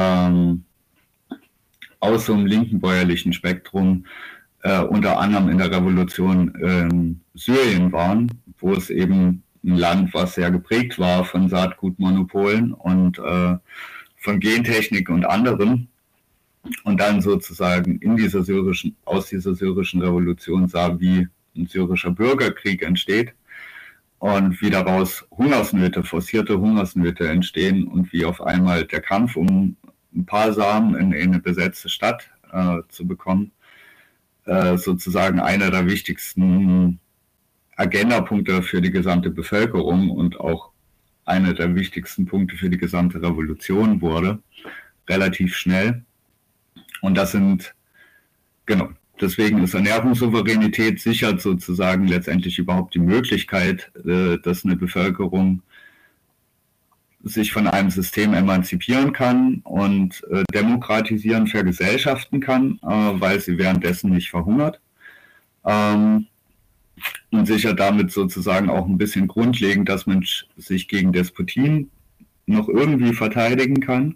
aus so einem linken bäuerlichen Spektrum unter anderem in der Revolution in Syrien waren, wo es eben ein Land, was sehr geprägt war von Saatgutmonopolen und von Gentechnik und anderem, und dann sozusagen aus dieser syrischen Revolution sah, wie ein syrischer Bürgerkrieg entsteht und wie daraus Hungersnöte, forcierte Hungersnöte entstehen und wie auf einmal der Kampf um ein paar Samen in eine besetzte Stadt zu bekommen, sozusagen einer der wichtigsten Agendapunkte für die gesamte Bevölkerung und auch einer der wichtigsten Punkte für die gesamte Revolution wurde, relativ schnell. Und das sind, genau, deswegen ist Ernährungssouveränität sichert sozusagen letztendlich überhaupt die Möglichkeit, dass eine Bevölkerung sich von einem System emanzipieren kann und demokratisieren, vergesellschaften kann, weil sie währenddessen nicht verhungert. Und sichert damit sozusagen auch ein bisschen grundlegend, dass man sich gegen Despotien noch irgendwie verteidigen kann.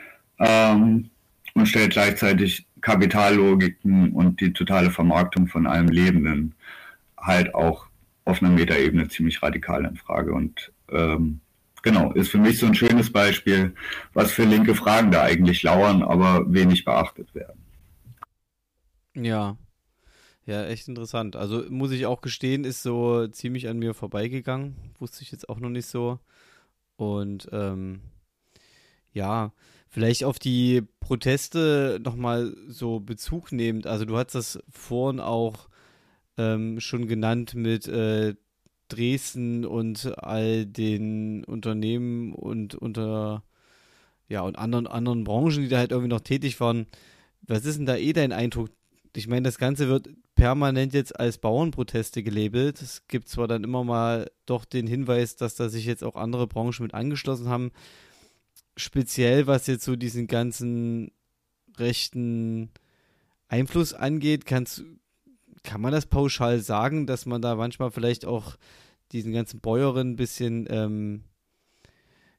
Und stellt gleichzeitig Kapitallogiken und die totale Vermarktung von allem Lebenden halt auch auf einer Metaebene ziemlich radikal in Frage. Und genau, ist für mich so ein schönes Beispiel, was für linke Fragen da eigentlich lauern, aber wenig beachtet werden. Ja, ja, echt interessant. Also muss ich auch gestehen, ist so ziemlich an mir vorbeigegangen. Wusste ich jetzt auch noch nicht so. Und ja, vielleicht auf die Proteste nochmal so Bezug nehmend. Also du hast das vorhin auch schon genannt mit Dresden und all den Unternehmen und und anderen Branchen, die da halt irgendwie noch tätig waren. Was ist denn da dein Eindruck? Ich meine, das Ganze wird permanent jetzt als Bauernproteste gelabelt. Es gibt zwar dann immer mal doch den Hinweis, dass da sich jetzt auch andere Branchen mit angeschlossen haben. Speziell was jetzt so diesen ganzen rechten Einfluss angeht, kann man das pauschal sagen, dass man da manchmal vielleicht auch diesen ganzen Bäuerinnen ein bisschen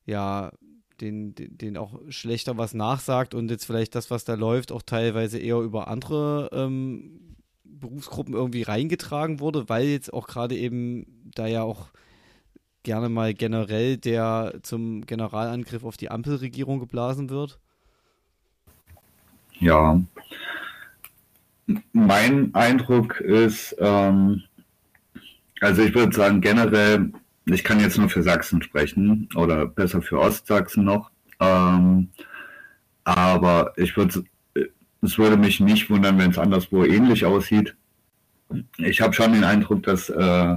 ja, den auch schlechter was nachsagt und jetzt vielleicht das, was da läuft, auch teilweise eher über andere Berufsgruppen irgendwie reingetragen wurde, weil jetzt auch gerade eben da ja auch gerne mal generell der zum Generalangriff auf die Ampelregierung geblasen wird? Ja, mein Eindruck ist, also ich würde sagen generell, ich kann jetzt nur für Sachsen sprechen oder besser für Ostsachsen noch, aber es würde mich nicht wundern, wenn es anderswo ähnlich aussieht. Ich habe schon den Eindruck, dass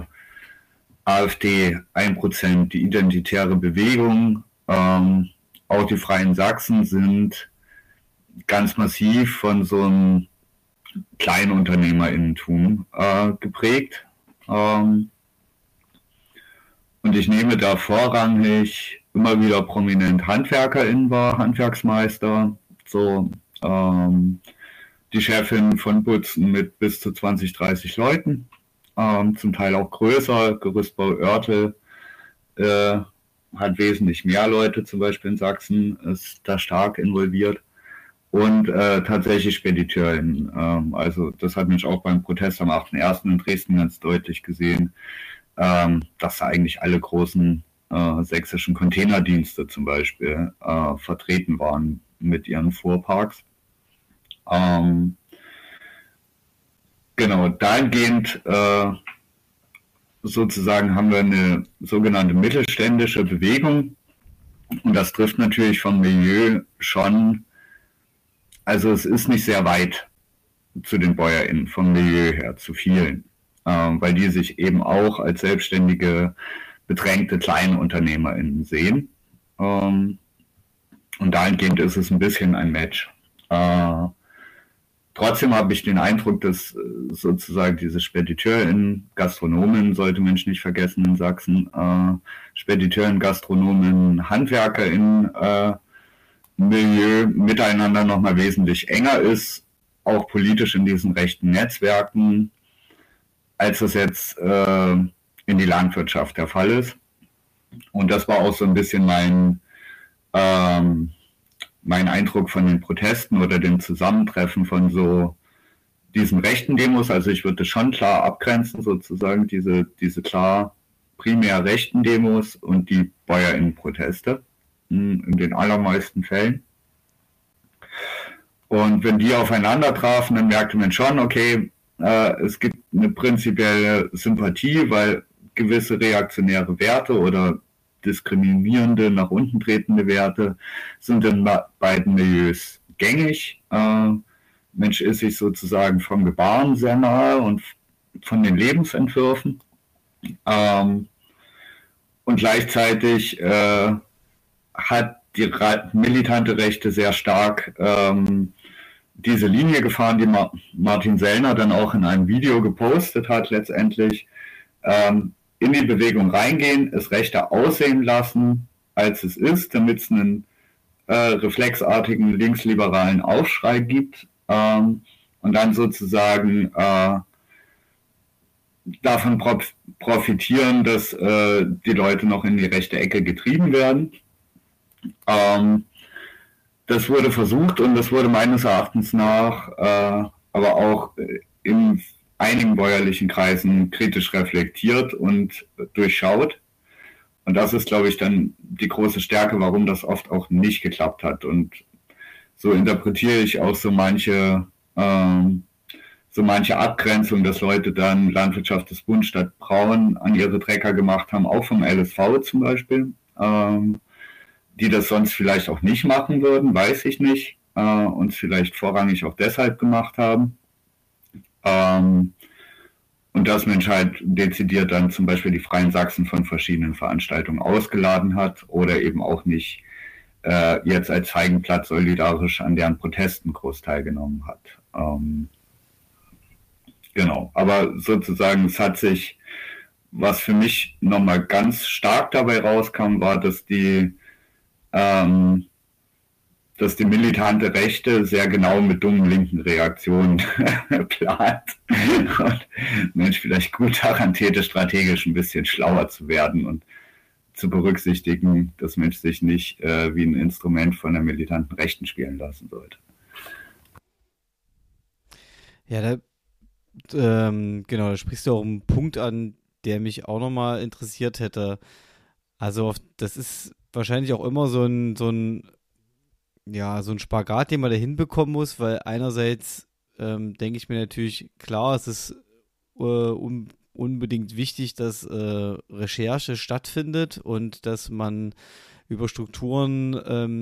AfD 1%, die identitäre Bewegung, auch die Freien Sachsen sind ganz massiv von so einem KleinunternehmerInnentum geprägt. Und ich nehme da vorrangig immer wieder prominent HandwerkerInnen wahr, Handwerksmeister, so die Chefin von Butzen mit bis zu 20, 30 Leuten, zum Teil auch größer. Gerüstbau Oertel hat wesentlich mehr Leute, zum Beispiel in Sachsen, ist da stark involviert. Und tatsächlich SpediteurInnen. Also das hat mich auch beim Protest am 8.1. in Dresden ganz deutlich gesehen, dass da eigentlich alle großen sächsischen Containerdienste zum Beispiel vertreten waren mit ihren Fuhrparks. Genau, dahingehend sozusagen haben wir eine sogenannte mittelständische Bewegung und das trifft natürlich vom Milieu schon, also es ist nicht sehr weit zu den BäuerInnen vom Milieu her, zu vielen, weil die sich eben auch als selbstständige, bedrängte KleinunternehmerInnen sehen. Und dahingehend ist es ein bisschen ein Match. Trotzdem habe ich den Eindruck, dass sozusagen diese SpediteurInnen, Gastronomen, sollte man nicht vergessen in Sachsen, SpediteurInnen, Gastronomen, HandwerkerInnen, Milieu miteinander nochmal wesentlich enger ist, auch politisch in diesen rechten Netzwerken, als das jetzt in die Landwirtschaft der Fall ist. Und das war auch so ein bisschen mein Eindruck von den Protesten oder dem Zusammentreffen von so diesen rechten Demos. Also ich würde schon klar abgrenzen, sozusagen diese klar primär rechten Demos und die BäuerInnen-Proteste in den allermeisten Fällen. Und wenn die aufeinander trafen, dann merkte man schon, okay, es gibt eine prinzipielle Sympathie, weil gewisse reaktionäre Werte oder diskriminierende, nach unten tretende Werte sind in beiden Milieus gängig. Mensch ist sich sozusagen vom Gebaren sehr nahe und von den Lebensentwürfen. Und gleichzeitig hat die militante Rechte sehr stark diese Linie gefahren, die Martin Sellner dann auch in einem Video gepostet hat, letztendlich in die Bewegung reingehen, es rechter aussehen lassen, als es ist, damit es einen reflexartigen linksliberalen Aufschrei gibt und dann sozusagen davon profitieren, dass die Leute noch in die rechte Ecke getrieben werden. Das wurde versucht und das wurde meines Erachtens nach aber auch in einigen bäuerlichen Kreisen kritisch reflektiert und durchschaut. Und das ist, glaube ich, dann die große Stärke, warum das oft auch nicht geklappt hat. Und so interpretiere ich auch so manche Abgrenzung, dass Leute dann Landwirtschaft des Bundes statt Braun an ihre Trecker gemacht haben, auch vom LSV zum Beispiel, die das sonst vielleicht auch nicht machen würden, weiß ich nicht, und es vielleicht vorrangig auch deshalb gemacht haben. Und dass Mensch halt dezidiert dann zum Beispiel die Freien Sachsen von verschiedenen Veranstaltungen ausgeladen hat oder eben auch nicht jetzt als Feigenblatt solidarisch an deren Protesten groß teilgenommen hat. Genau, aber sozusagen es hat sich, was für mich nochmal ganz stark dabei rauskam, war, dass die militante Rechte sehr genau mit dummen linken Reaktionen plant und Mensch vielleicht gut daran täte, strategisch ein bisschen schlauer zu werden und zu berücksichtigen, dass Mensch sich nicht wie ein Instrument von der militanten Rechten spielen lassen sollte. Ja, genau, da sprichst du auch einen Punkt an, der mich auch nochmal interessiert hätte. Also, das ist wahrscheinlich auch immer so ein Spagat, den man da hinbekommen muss, weil einerseits denke ich mir natürlich, klar, es ist unbedingt wichtig, dass Recherche stattfindet und dass man über Strukturen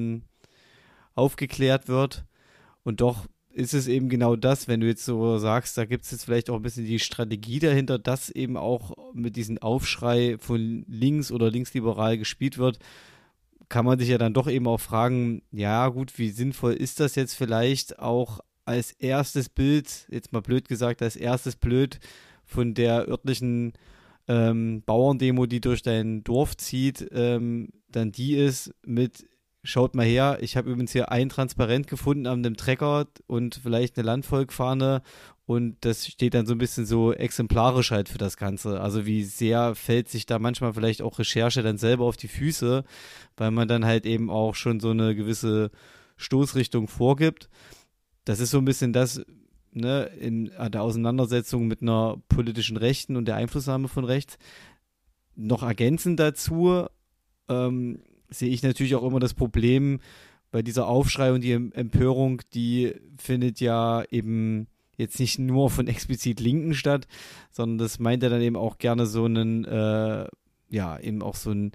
aufgeklärt wird. Und doch ist es eben genau das, wenn du jetzt so sagst, da gibt es jetzt vielleicht auch ein bisschen die Strategie dahinter, dass eben auch mit diesem Aufschrei von links oder linksliberal gespielt wird, kann man sich ja dann doch eben auch fragen, ja gut, wie sinnvoll ist das jetzt vielleicht auch als erstes Bild, jetzt mal blöd gesagt, als erstes Bild von der örtlichen Bauerndemo, die durch dein Dorf zieht, dann die ist mit, schaut mal her, ich habe übrigens hier ein Transparent gefunden an dem Trecker und vielleicht eine Landvolkfahne und das steht dann so ein bisschen so exemplarisch halt für das Ganze. Also wie sehr fällt sich da manchmal vielleicht auch Recherche dann selber auf die Füße, weil man dann halt eben auch schon so eine gewisse Stoßrichtung vorgibt. Das ist so ein bisschen das, ne, in der Auseinandersetzung mit einer politischen Rechten und der Einflussnahme von rechts. Noch ergänzend dazu sehe ich natürlich auch immer das Problem bei dieser Aufschrei und die Empörung, die findet ja eben jetzt nicht nur von explizit Linken statt, sondern das meint ja dann eben auch gerne so einen, eben auch so einen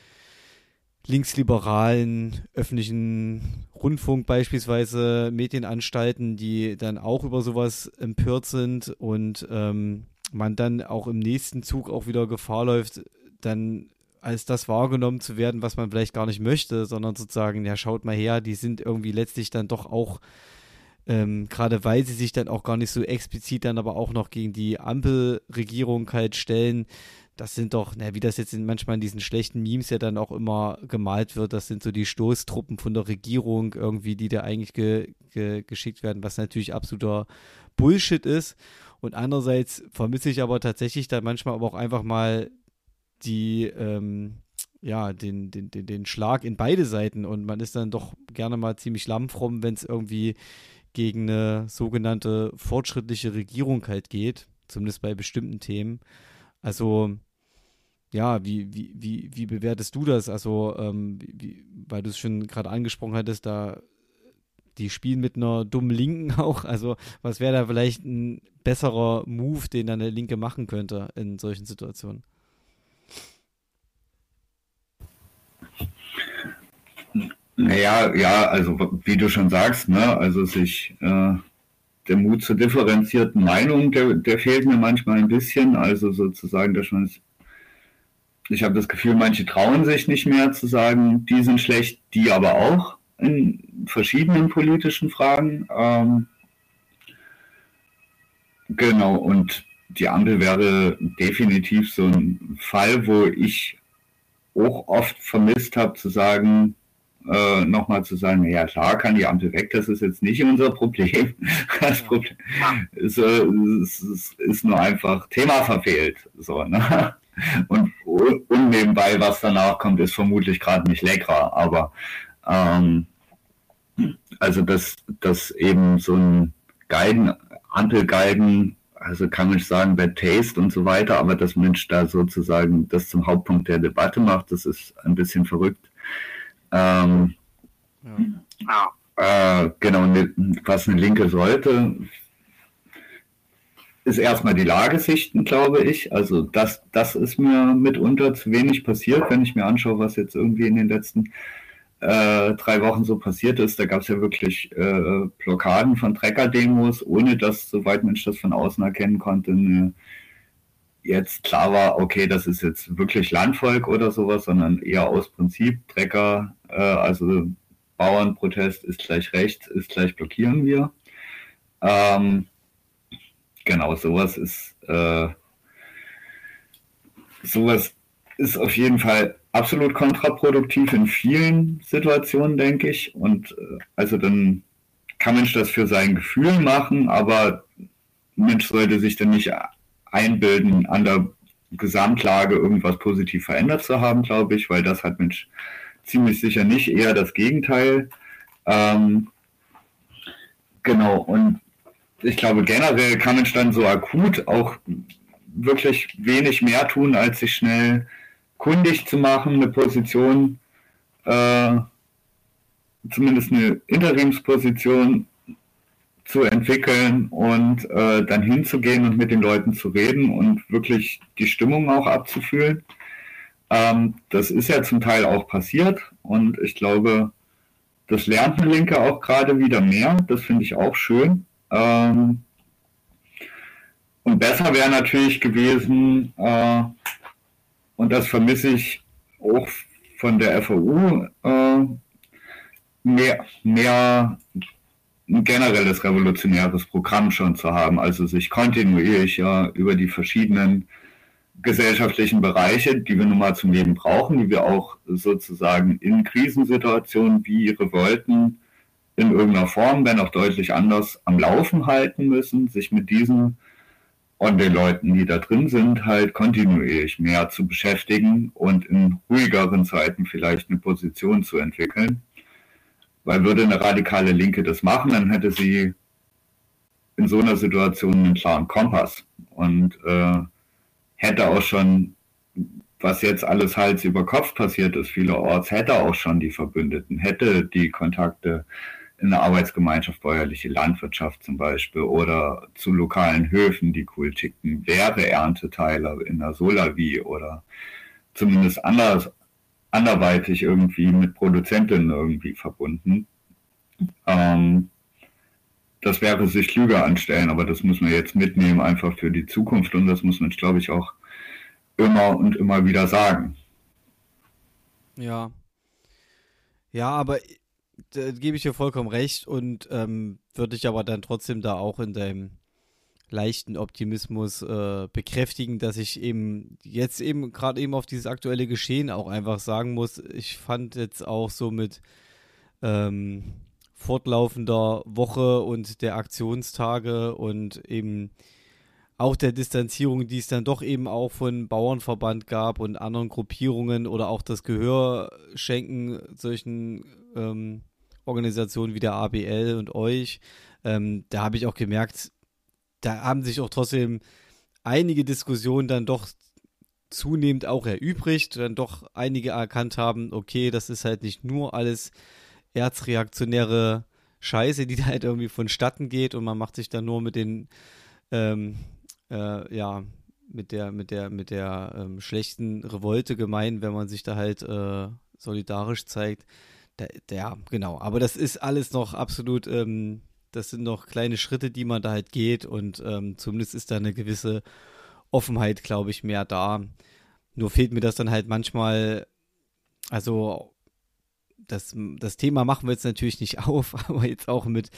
linksliberalen öffentlichen Rundfunk beispielsweise, Medienanstalten, die dann auch über sowas empört sind und man dann auch im nächsten Zug auch wieder Gefahr läuft, dann als das wahrgenommen zu werden, was man vielleicht gar nicht möchte, sondern sozusagen, ja, schaut mal her, die sind irgendwie letztlich dann doch auch, gerade weil sie sich dann auch gar nicht so explizit dann aber auch noch gegen die Ampelregierung halt stellen, das sind doch, wie das jetzt manchmal in diesen schlechten Memes ja dann auch immer gemalt wird, das sind so die Stoßtruppen von der Regierung irgendwie, die da eigentlich geschickt werden, was natürlich absoluter Bullshit ist. Und andererseits vermisse ich aber tatsächlich dann manchmal aber auch einfach mal den Schlag in beide Seiten und man ist dann doch gerne mal ziemlich lammfromm, wenn es irgendwie gegen eine sogenannte fortschrittliche Regierung halt geht, zumindest bei bestimmten Themen. Also, ja, wie bewertest du das? Also, weil du es schon gerade angesprochen hattest, da die spielen mit einer dummen Linken auch. Also, was wäre da vielleicht ein besserer Move, den dann der Linke machen könnte in solchen Situationen? Naja, ja, also wie du schon sagst, ne, also der Mut zur differenzierten Meinung, der fehlt mir manchmal ein bisschen. Also sozusagen, ich habe das Gefühl, manche trauen sich nicht mehr zu sagen, die sind schlecht, die aber auch in verschiedenen politischen Fragen. Genau, und die Ampel wäre definitiv so ein Fall, wo ich auch oft vermisst habe zu sagen, nochmal zu sagen, ja klar, kann die Ampel weg, das ist jetzt nicht unser Problem. Das Problem ist nur einfach Thema verfehlt. So, ne? Und nebenbei, was danach kommt, ist vermutlich gerade nicht leckerer, aber also dass eben so ein Ampelguiden, also kann man nicht sagen Bad Taste und so weiter, aber dass Mensch da sozusagen das zum Hauptpunkt der Debatte macht, das ist ein bisschen verrückt. Genau, was eine Linke sollte, ist erstmal die Lage sichten, glaube ich. Also das ist mir mitunter zu wenig passiert, wenn ich mir anschaue, was jetzt irgendwie in den letzten 3 Wochen so passiert ist. Da gab es ja wirklich Blockaden von Trecker-Demos, ohne dass, soweit man das von außen erkennen konnte, jetzt klar war, okay, das ist jetzt wirklich Landvolk oder sowas, sondern eher aus Prinzip Trecker, also Bauernprotest ist gleich rechts, ist gleich blockieren wir. Genau, sowas ist auf jeden Fall absolut kontraproduktiv in vielen Situationen, denke ich. Und also dann kann Mensch das für sein Gefühl machen, aber Mensch sollte sich dann nicht einbilden, an der Gesamtlage irgendwas positiv verändert zu haben, glaube ich, weil das hat Mensch ziemlich sicher nicht, eher das Gegenteil. Genau, und ich glaube, generell kann Mensch dann so akut auch wirklich wenig mehr tun, als sich schnell kundig zu machen, eine Position, zumindest eine Interimsposition zu entwickeln und dann hinzugehen und mit den Leuten zu reden und wirklich die Stimmung auch abzufühlen. Das ist ja zum Teil auch passiert und ich glaube, das lernt eine Linke auch gerade wieder mehr. Das finde ich auch schön. Und besser wäre natürlich gewesen, und das vermisse ich auch von der FAU, mehr ein generelles revolutionäres Programm schon zu haben, also sich kontinuierlich über die verschiedenen gesellschaftlichen Bereiche, die wir nun mal zum Leben brauchen, die wir auch sozusagen in Krisensituationen wie Revolten in irgendeiner Form, wenn auch deutlich anders, am Laufen halten müssen, sich mit diesen und den Leuten, die da drin sind, halt kontinuierlich mehr zu beschäftigen und in ruhigeren Zeiten vielleicht eine Position zu entwickeln. Weil würde eine radikale Linke das machen, dann hätte sie in so einer Situation einen klaren Kompass und hätte auch schon, was jetzt alles Hals über Kopf passiert ist, vielerorts, hätte auch schon die Verbündeten, hätte die Kontakte in der Arbeitsgemeinschaft bäuerliche Landwirtschaft zum Beispiel oder zu lokalen Höfen, die cool ticken, wäre Ernteteiler in der Solavi oder zumindest anderweitig irgendwie mit Produzentinnen irgendwie verbunden. Das wäre sich klüger anstellen, aber das muss man jetzt mitnehmen, einfach für die Zukunft und das muss man, glaube ich, auch immer und immer wieder sagen. Ja. Ja, aber da gebe ich dir vollkommen recht und würde ich aber dann trotzdem da auch in deinem leichten Optimismus bekräftigen, dass ich eben jetzt eben gerade eben auf dieses aktuelle Geschehen auch einfach sagen muss, ich fand jetzt auch so mit fortlaufender Woche und der Aktionstage und eben auch der Distanzierung, die es dann doch eben auch von Bauernverband gab und anderen Gruppierungen oder auch das Gehör schenken solchen Organisationen wie der ABL und euch, da habe ich auch gemerkt, da haben sich auch trotzdem einige Diskussionen dann doch zunehmend auch erübrigt, dann doch einige erkannt haben, okay, das ist halt nicht nur alles erzreaktionäre Scheiße, die da halt irgendwie vonstatten geht und man macht sich dann nur mit den mit der schlechten Revolte gemein, wenn man sich da halt solidarisch zeigt. Ja, genau. Aber das ist alles noch absolut, das sind noch kleine Schritte, die man da halt geht und zumindest ist da eine gewisse Offenheit, glaube ich, mehr da. Nur fehlt mir das dann halt manchmal, also das Thema machen wir jetzt natürlich nicht auf, aber jetzt auch mit,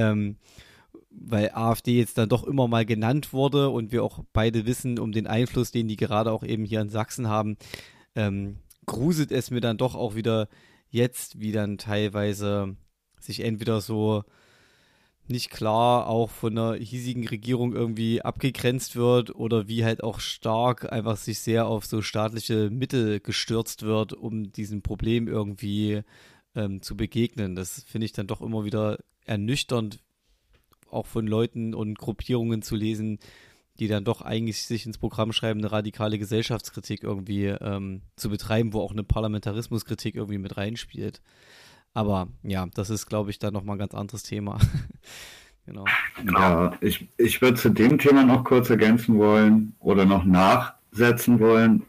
weil AfD jetzt dann doch immer mal genannt wurde und wir auch beide wissen um den Einfluss, den die gerade auch eben hier in Sachsen haben, gruselt es mir dann doch auch wieder jetzt, wie dann teilweise sich entweder so nicht klar auch von der hiesigen Regierung irgendwie abgegrenzt wird oder wie halt auch stark einfach sich sehr auf so staatliche Mittel gestürzt wird, um diesem Problem irgendwie zu begegnen. Das finde ich dann doch immer wieder ernüchternd, auch von Leuten und Gruppierungen zu lesen, die dann doch eigentlich sich ins Programm schreiben, eine radikale Gesellschaftskritik irgendwie zu betreiben, wo auch eine Parlamentarismuskritik irgendwie mit reinspielt. Aber ja, das ist, glaube ich, dann nochmal ein ganz anderes Thema. Genau. Ja, ich würde zu dem Thema noch kurz ergänzen wollen oder noch nachsetzen wollen.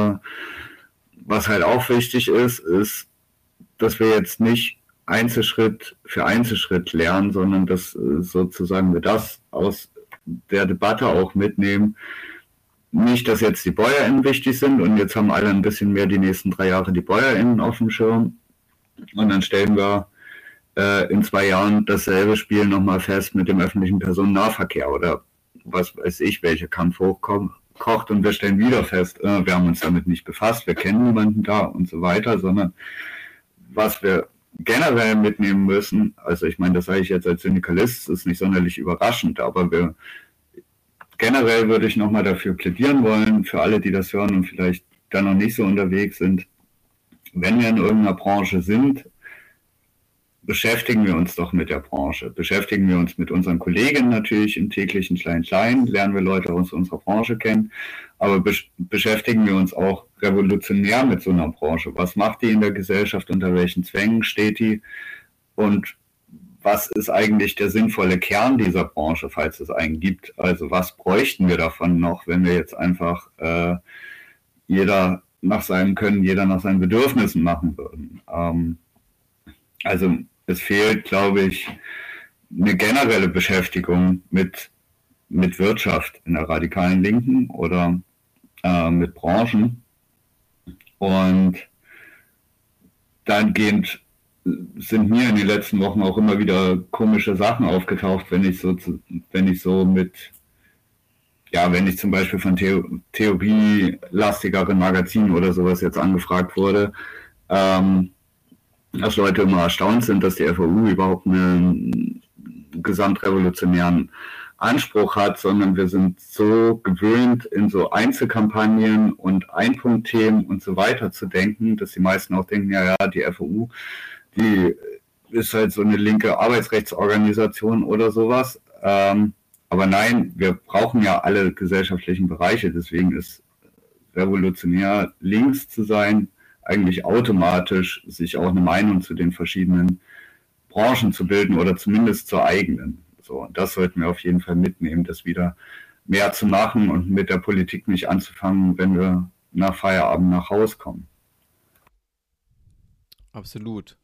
Was halt auch wichtig ist, dass wir jetzt nicht Einzelschritt für Einzelschritt lernen, sondern dass sozusagen wir das aus der Debatte auch mitnehmen. Nicht, dass jetzt die BäuerInnen wichtig sind und jetzt haben alle ein bisschen mehr die nächsten 3 Jahre die BäuerInnen auf dem Schirm und dann stellen wir in 2 Jahren dasselbe Spiel nochmal fest mit dem öffentlichen Personennahverkehr oder was weiß ich, welcher Kampf hochkocht und wir stellen wieder fest, wir haben uns damit nicht befasst, wir kennen niemanden da und so weiter, sondern was wir generell mitnehmen müssen, also ich meine, das sage ich jetzt als Syndikalist, ist nicht sonderlich überraschend, aber generell würde ich nochmal dafür plädieren wollen, für alle, die das hören und vielleicht da noch nicht so unterwegs sind, wenn wir in irgendeiner Branche sind, beschäftigen wir uns doch mit der Branche. Beschäftigen wir uns mit unseren Kollegen natürlich im täglichen Klein-Klein, lernen wir Leute aus unserer Branche kennen, aber beschäftigen wir uns auch revolutionär mit so einer Branche. Was macht die in der Gesellschaft, unter welchen Zwängen steht die und was ist eigentlich der sinnvolle Kern dieser Branche, falls es einen gibt? Also was bräuchten wir davon noch, wenn wir jetzt einfach jeder nach seinem Können, jeder nach seinen Bedürfnissen machen würden? Also es fehlt, glaube ich, eine generelle Beschäftigung mit Wirtschaft in der radikalen Linken oder mit Branchen. Und dahingehend sind mir in den letzten Wochen auch immer wieder komische Sachen aufgetaucht, wenn ich zum Beispiel von theorielastigeren Magazinen oder sowas jetzt angefragt wurde, dass Leute immer erstaunt sind, dass die FAU überhaupt einen gesamtrevolutionären Anspruch hat, sondern wir sind so gewöhnt, in so Einzelkampagnen und Einpunktthemen und so weiter zu denken, dass die meisten auch denken, ja, die FAU, die ist halt so eine linke Arbeitsrechtsorganisation oder sowas. Aber nein, wir brauchen ja alle gesellschaftlichen Bereiche, deswegen ist revolutionär links zu sein eigentlich automatisch sich auch eine Meinung zu den verschiedenen Branchen zu bilden oder zumindest zur eigenen. So, und das sollten wir auf jeden Fall mitnehmen, das wieder mehr zu machen und mit der Politik nicht anzufangen, wenn wir nach Feierabend nach Hause kommen. Absolut.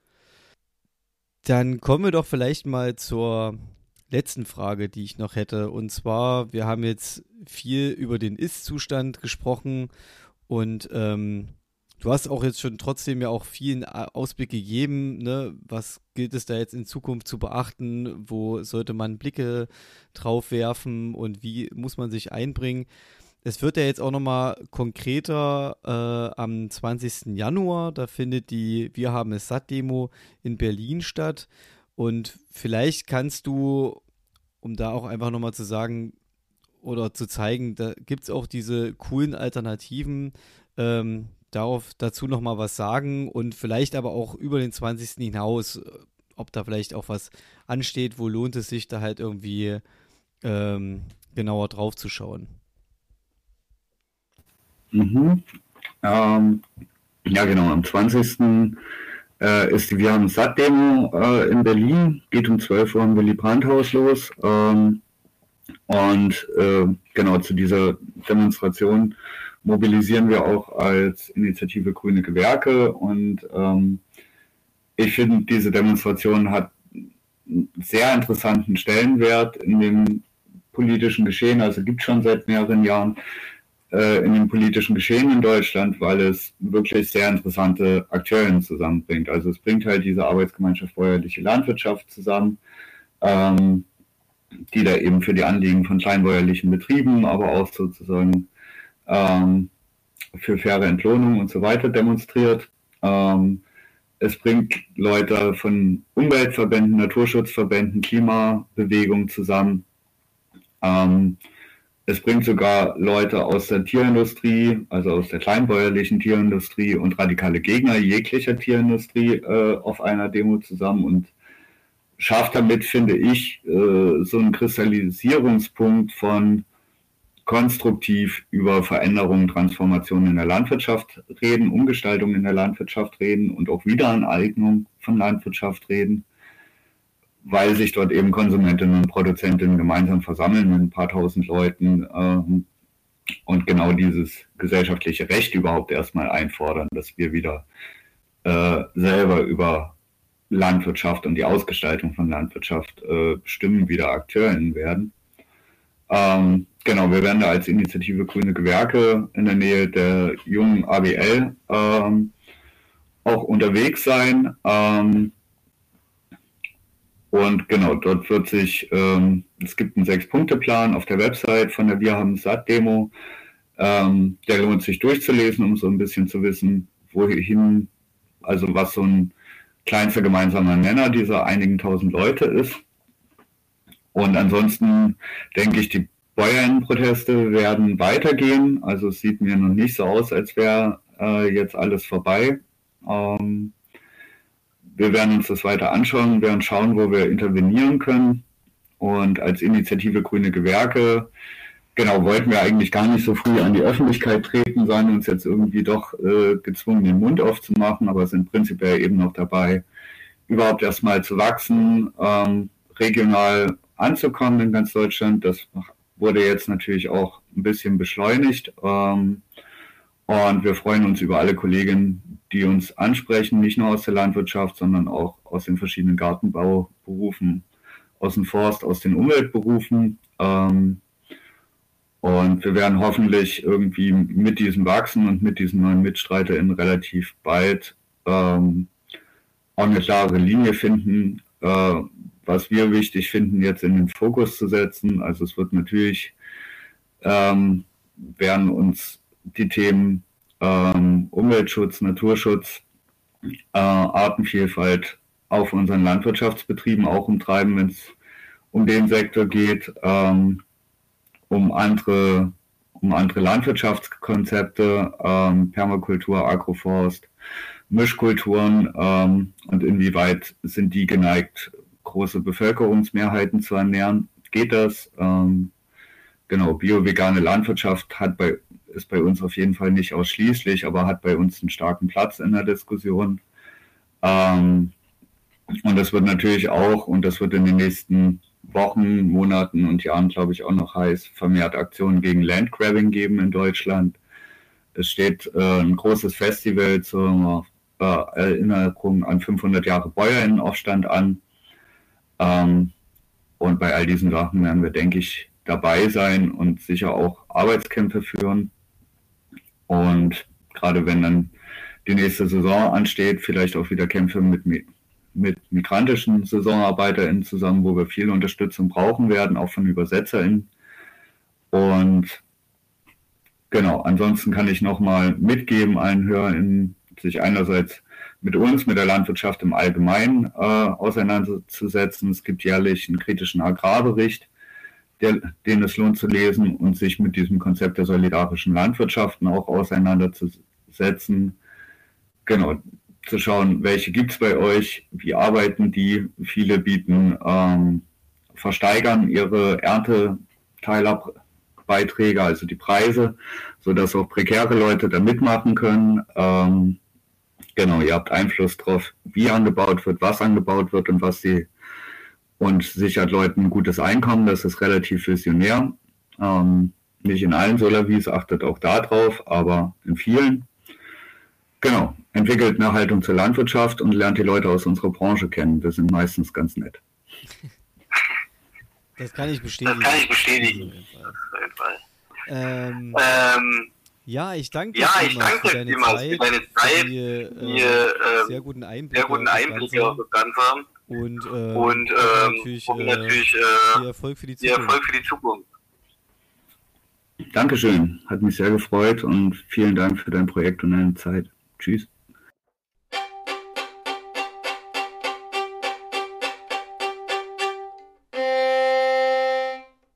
Dann kommen wir doch vielleicht mal zur letzten Frage, die ich noch hätte. Und zwar, wir haben jetzt viel über den Ist-Zustand gesprochen und du hast auch jetzt schon trotzdem ja auch vielen Ausblick gegeben, ne? Was gilt es da jetzt in Zukunft zu beachten? Wo sollte man Blicke drauf werfen und wie muss man sich einbringen? Es wird ja jetzt auch nochmal konkreter am 20. Januar, da findet die Wir haben es satt-Demo in Berlin statt und vielleicht kannst du, um da auch einfach nochmal zu sagen oder zu zeigen, da gibt es auch diese coolen Alternativen, dazu nochmal was sagen und vielleicht aber auch über den 20. hinaus, ob da vielleicht auch was ansteht, wo lohnt es sich da halt irgendwie genauer drauf zu schauen. Ja, genau, am 20. Ist die Wir haben es satt-Demo in Berlin, geht um 12 Uhr im Willy-Brandt-Haus los und genau zu dieser Demonstration mobilisieren wir auch als Initiative Grüne Gewerke und ich finde, diese Demonstration hat einen sehr interessanten Stellenwert in dem politischen Geschehen, also gibt es schon seit mehreren Jahren in dem politischen Geschehen in Deutschland, weil es wirklich sehr interessante Akteure zusammenbringt. Also es bringt halt diese Arbeitsgemeinschaft bäuerliche Landwirtschaft zusammen, die da eben für die Anliegen von kleinbäuerlichen Betrieben, aber auch sozusagen für faire Entlohnung und so weiter demonstriert. Es bringt Leute von Umweltverbänden, Naturschutzverbänden, Klimabewegungen zusammen. Es bringt sogar Leute aus der Tierindustrie, also aus der kleinbäuerlichen Tierindustrie und radikale Gegner jeglicher Tierindustrie auf einer Demo zusammen und schafft damit, finde ich, so einen Kristallisierungspunkt von konstruktiv über Veränderungen, Transformationen in der Landwirtschaft reden, Umgestaltung in der Landwirtschaft reden und auch Wiederaneignung von Landwirtschaft reden, weil sich dort eben Konsumentinnen und Produzentinnen gemeinsam versammeln mit ein paar tausend Leuten und genau dieses gesellschaftliche Recht überhaupt erstmal einfordern, dass wir wieder selber über Landwirtschaft und die Ausgestaltung von Landwirtschaft bestimmen, wieder Akteuren werden. Genau, wir werden da als Initiative Grüne Gewerke in der Nähe der jungen ABL auch unterwegs sein. Und genau, dort wird sich, es gibt einen 6-Punkte-Plan auf der Website von der Wir haben es satt-Demo. Der lohnt sich durchzulesen, um so ein bisschen zu wissen, wohin, also was so ein kleinster gemeinsamer Nenner dieser einigen tausend Leute ist. Und ansonsten denke ich, die Bäuerinnenproteste werden weitergehen. Also es sieht mir noch nicht so aus, als wäre jetzt alles vorbei. Wir werden uns das weiter anschauen, werden schauen, wo wir intervenieren können. Und als Initiative Grüne Gewerke, genau, wollten wir eigentlich gar nicht so früh an die Öffentlichkeit treten, sondern uns jetzt irgendwie doch gezwungen, den Mund aufzumachen, aber sind prinzipiell eben noch dabei, überhaupt erstmal zu wachsen, regional anzukommen in ganz Deutschland. Das wurde jetzt natürlich auch ein bisschen beschleunigt. Und wir freuen uns über alle Kolleginnen, die uns ansprechen, nicht nur aus der Landwirtschaft, sondern auch aus den verschiedenen Gartenbauberufen, aus dem Forst, aus den Umweltberufen. Und wir werden hoffentlich irgendwie mit diesem Wachsen und mit diesen neuen MitstreiterInnen relativ bald auch eine klare Linie finden, was wir wichtig finden, jetzt in den Fokus zu setzen. Also es wird natürlich, werden uns die Themen Umweltschutz, Naturschutz, Artenvielfalt auf unseren Landwirtschaftsbetrieben auch umtreiben, wenn es um den Sektor geht, um andere Landwirtschaftskonzepte, Permakultur, Agroforst, Mischkulturen und inwieweit sind die geneigt, große Bevölkerungsmehrheiten zu ernähren. Geht das? Genau, bio-vegane Landwirtschaft ist bei uns auf jeden Fall nicht ausschließlich, aber hat bei uns einen starken Platz in der Diskussion. Und das wird natürlich auch, und das wird in den nächsten Wochen, Monaten und Jahren, glaube ich, auch noch heiß, vermehrt Aktionen gegen Landgrabbing geben in Deutschland. Es steht ein großes Festival zur Erinnerung an 500 Jahre Bäuerinnenaufstand an. Und bei all diesen Sachen werden wir, denke ich, dabei sein und sicher auch Arbeitskämpfe führen. Und gerade wenn dann die nächste Saison ansteht, vielleicht auch wieder Kämpfe mit migrantischen SaisonarbeiterInnen zusammen, wo wir viel Unterstützung brauchen werden, auch von ÜbersetzerInnen. Und genau, ansonsten kann ich nochmal mitgeben allen HörerInnen, sich einerseits mit uns, mit der Landwirtschaft im Allgemeinen auseinanderzusetzen. Es gibt jährlich einen kritischen Agrarbericht, den es lohnt zu lesen und sich mit diesem Konzept der solidarischen Landwirtschaften auch auseinanderzusetzen. Genau, zu schauen, welche gibt es bei euch, wie arbeiten die. Viele versteigern ihre Ernteteilerbeiträge, also die Preise, sodass auch prekäre Leute da mitmachen können. Genau, ihr habt Einfluss drauf, wie angebaut wird, was angebaut wird und sichert Leuten ein gutes Einkommen. Das ist relativ visionär. Nicht in allen Solavis, achtet auch da drauf, aber in vielen. Genau, entwickelt eine Haltung zur Landwirtschaft und lernt die Leute aus unserer Branche kennen. Wir sind meistens ganz nett. Das kann ich bestätigen. Ja, ich danke dir für deine Zeit, die sehr guten Einblicke auf das Ganze und natürlich viel Erfolg für die Zukunft. Dankeschön, hat mich sehr gefreut und vielen Dank für dein Projekt und deine Zeit. Tschüss.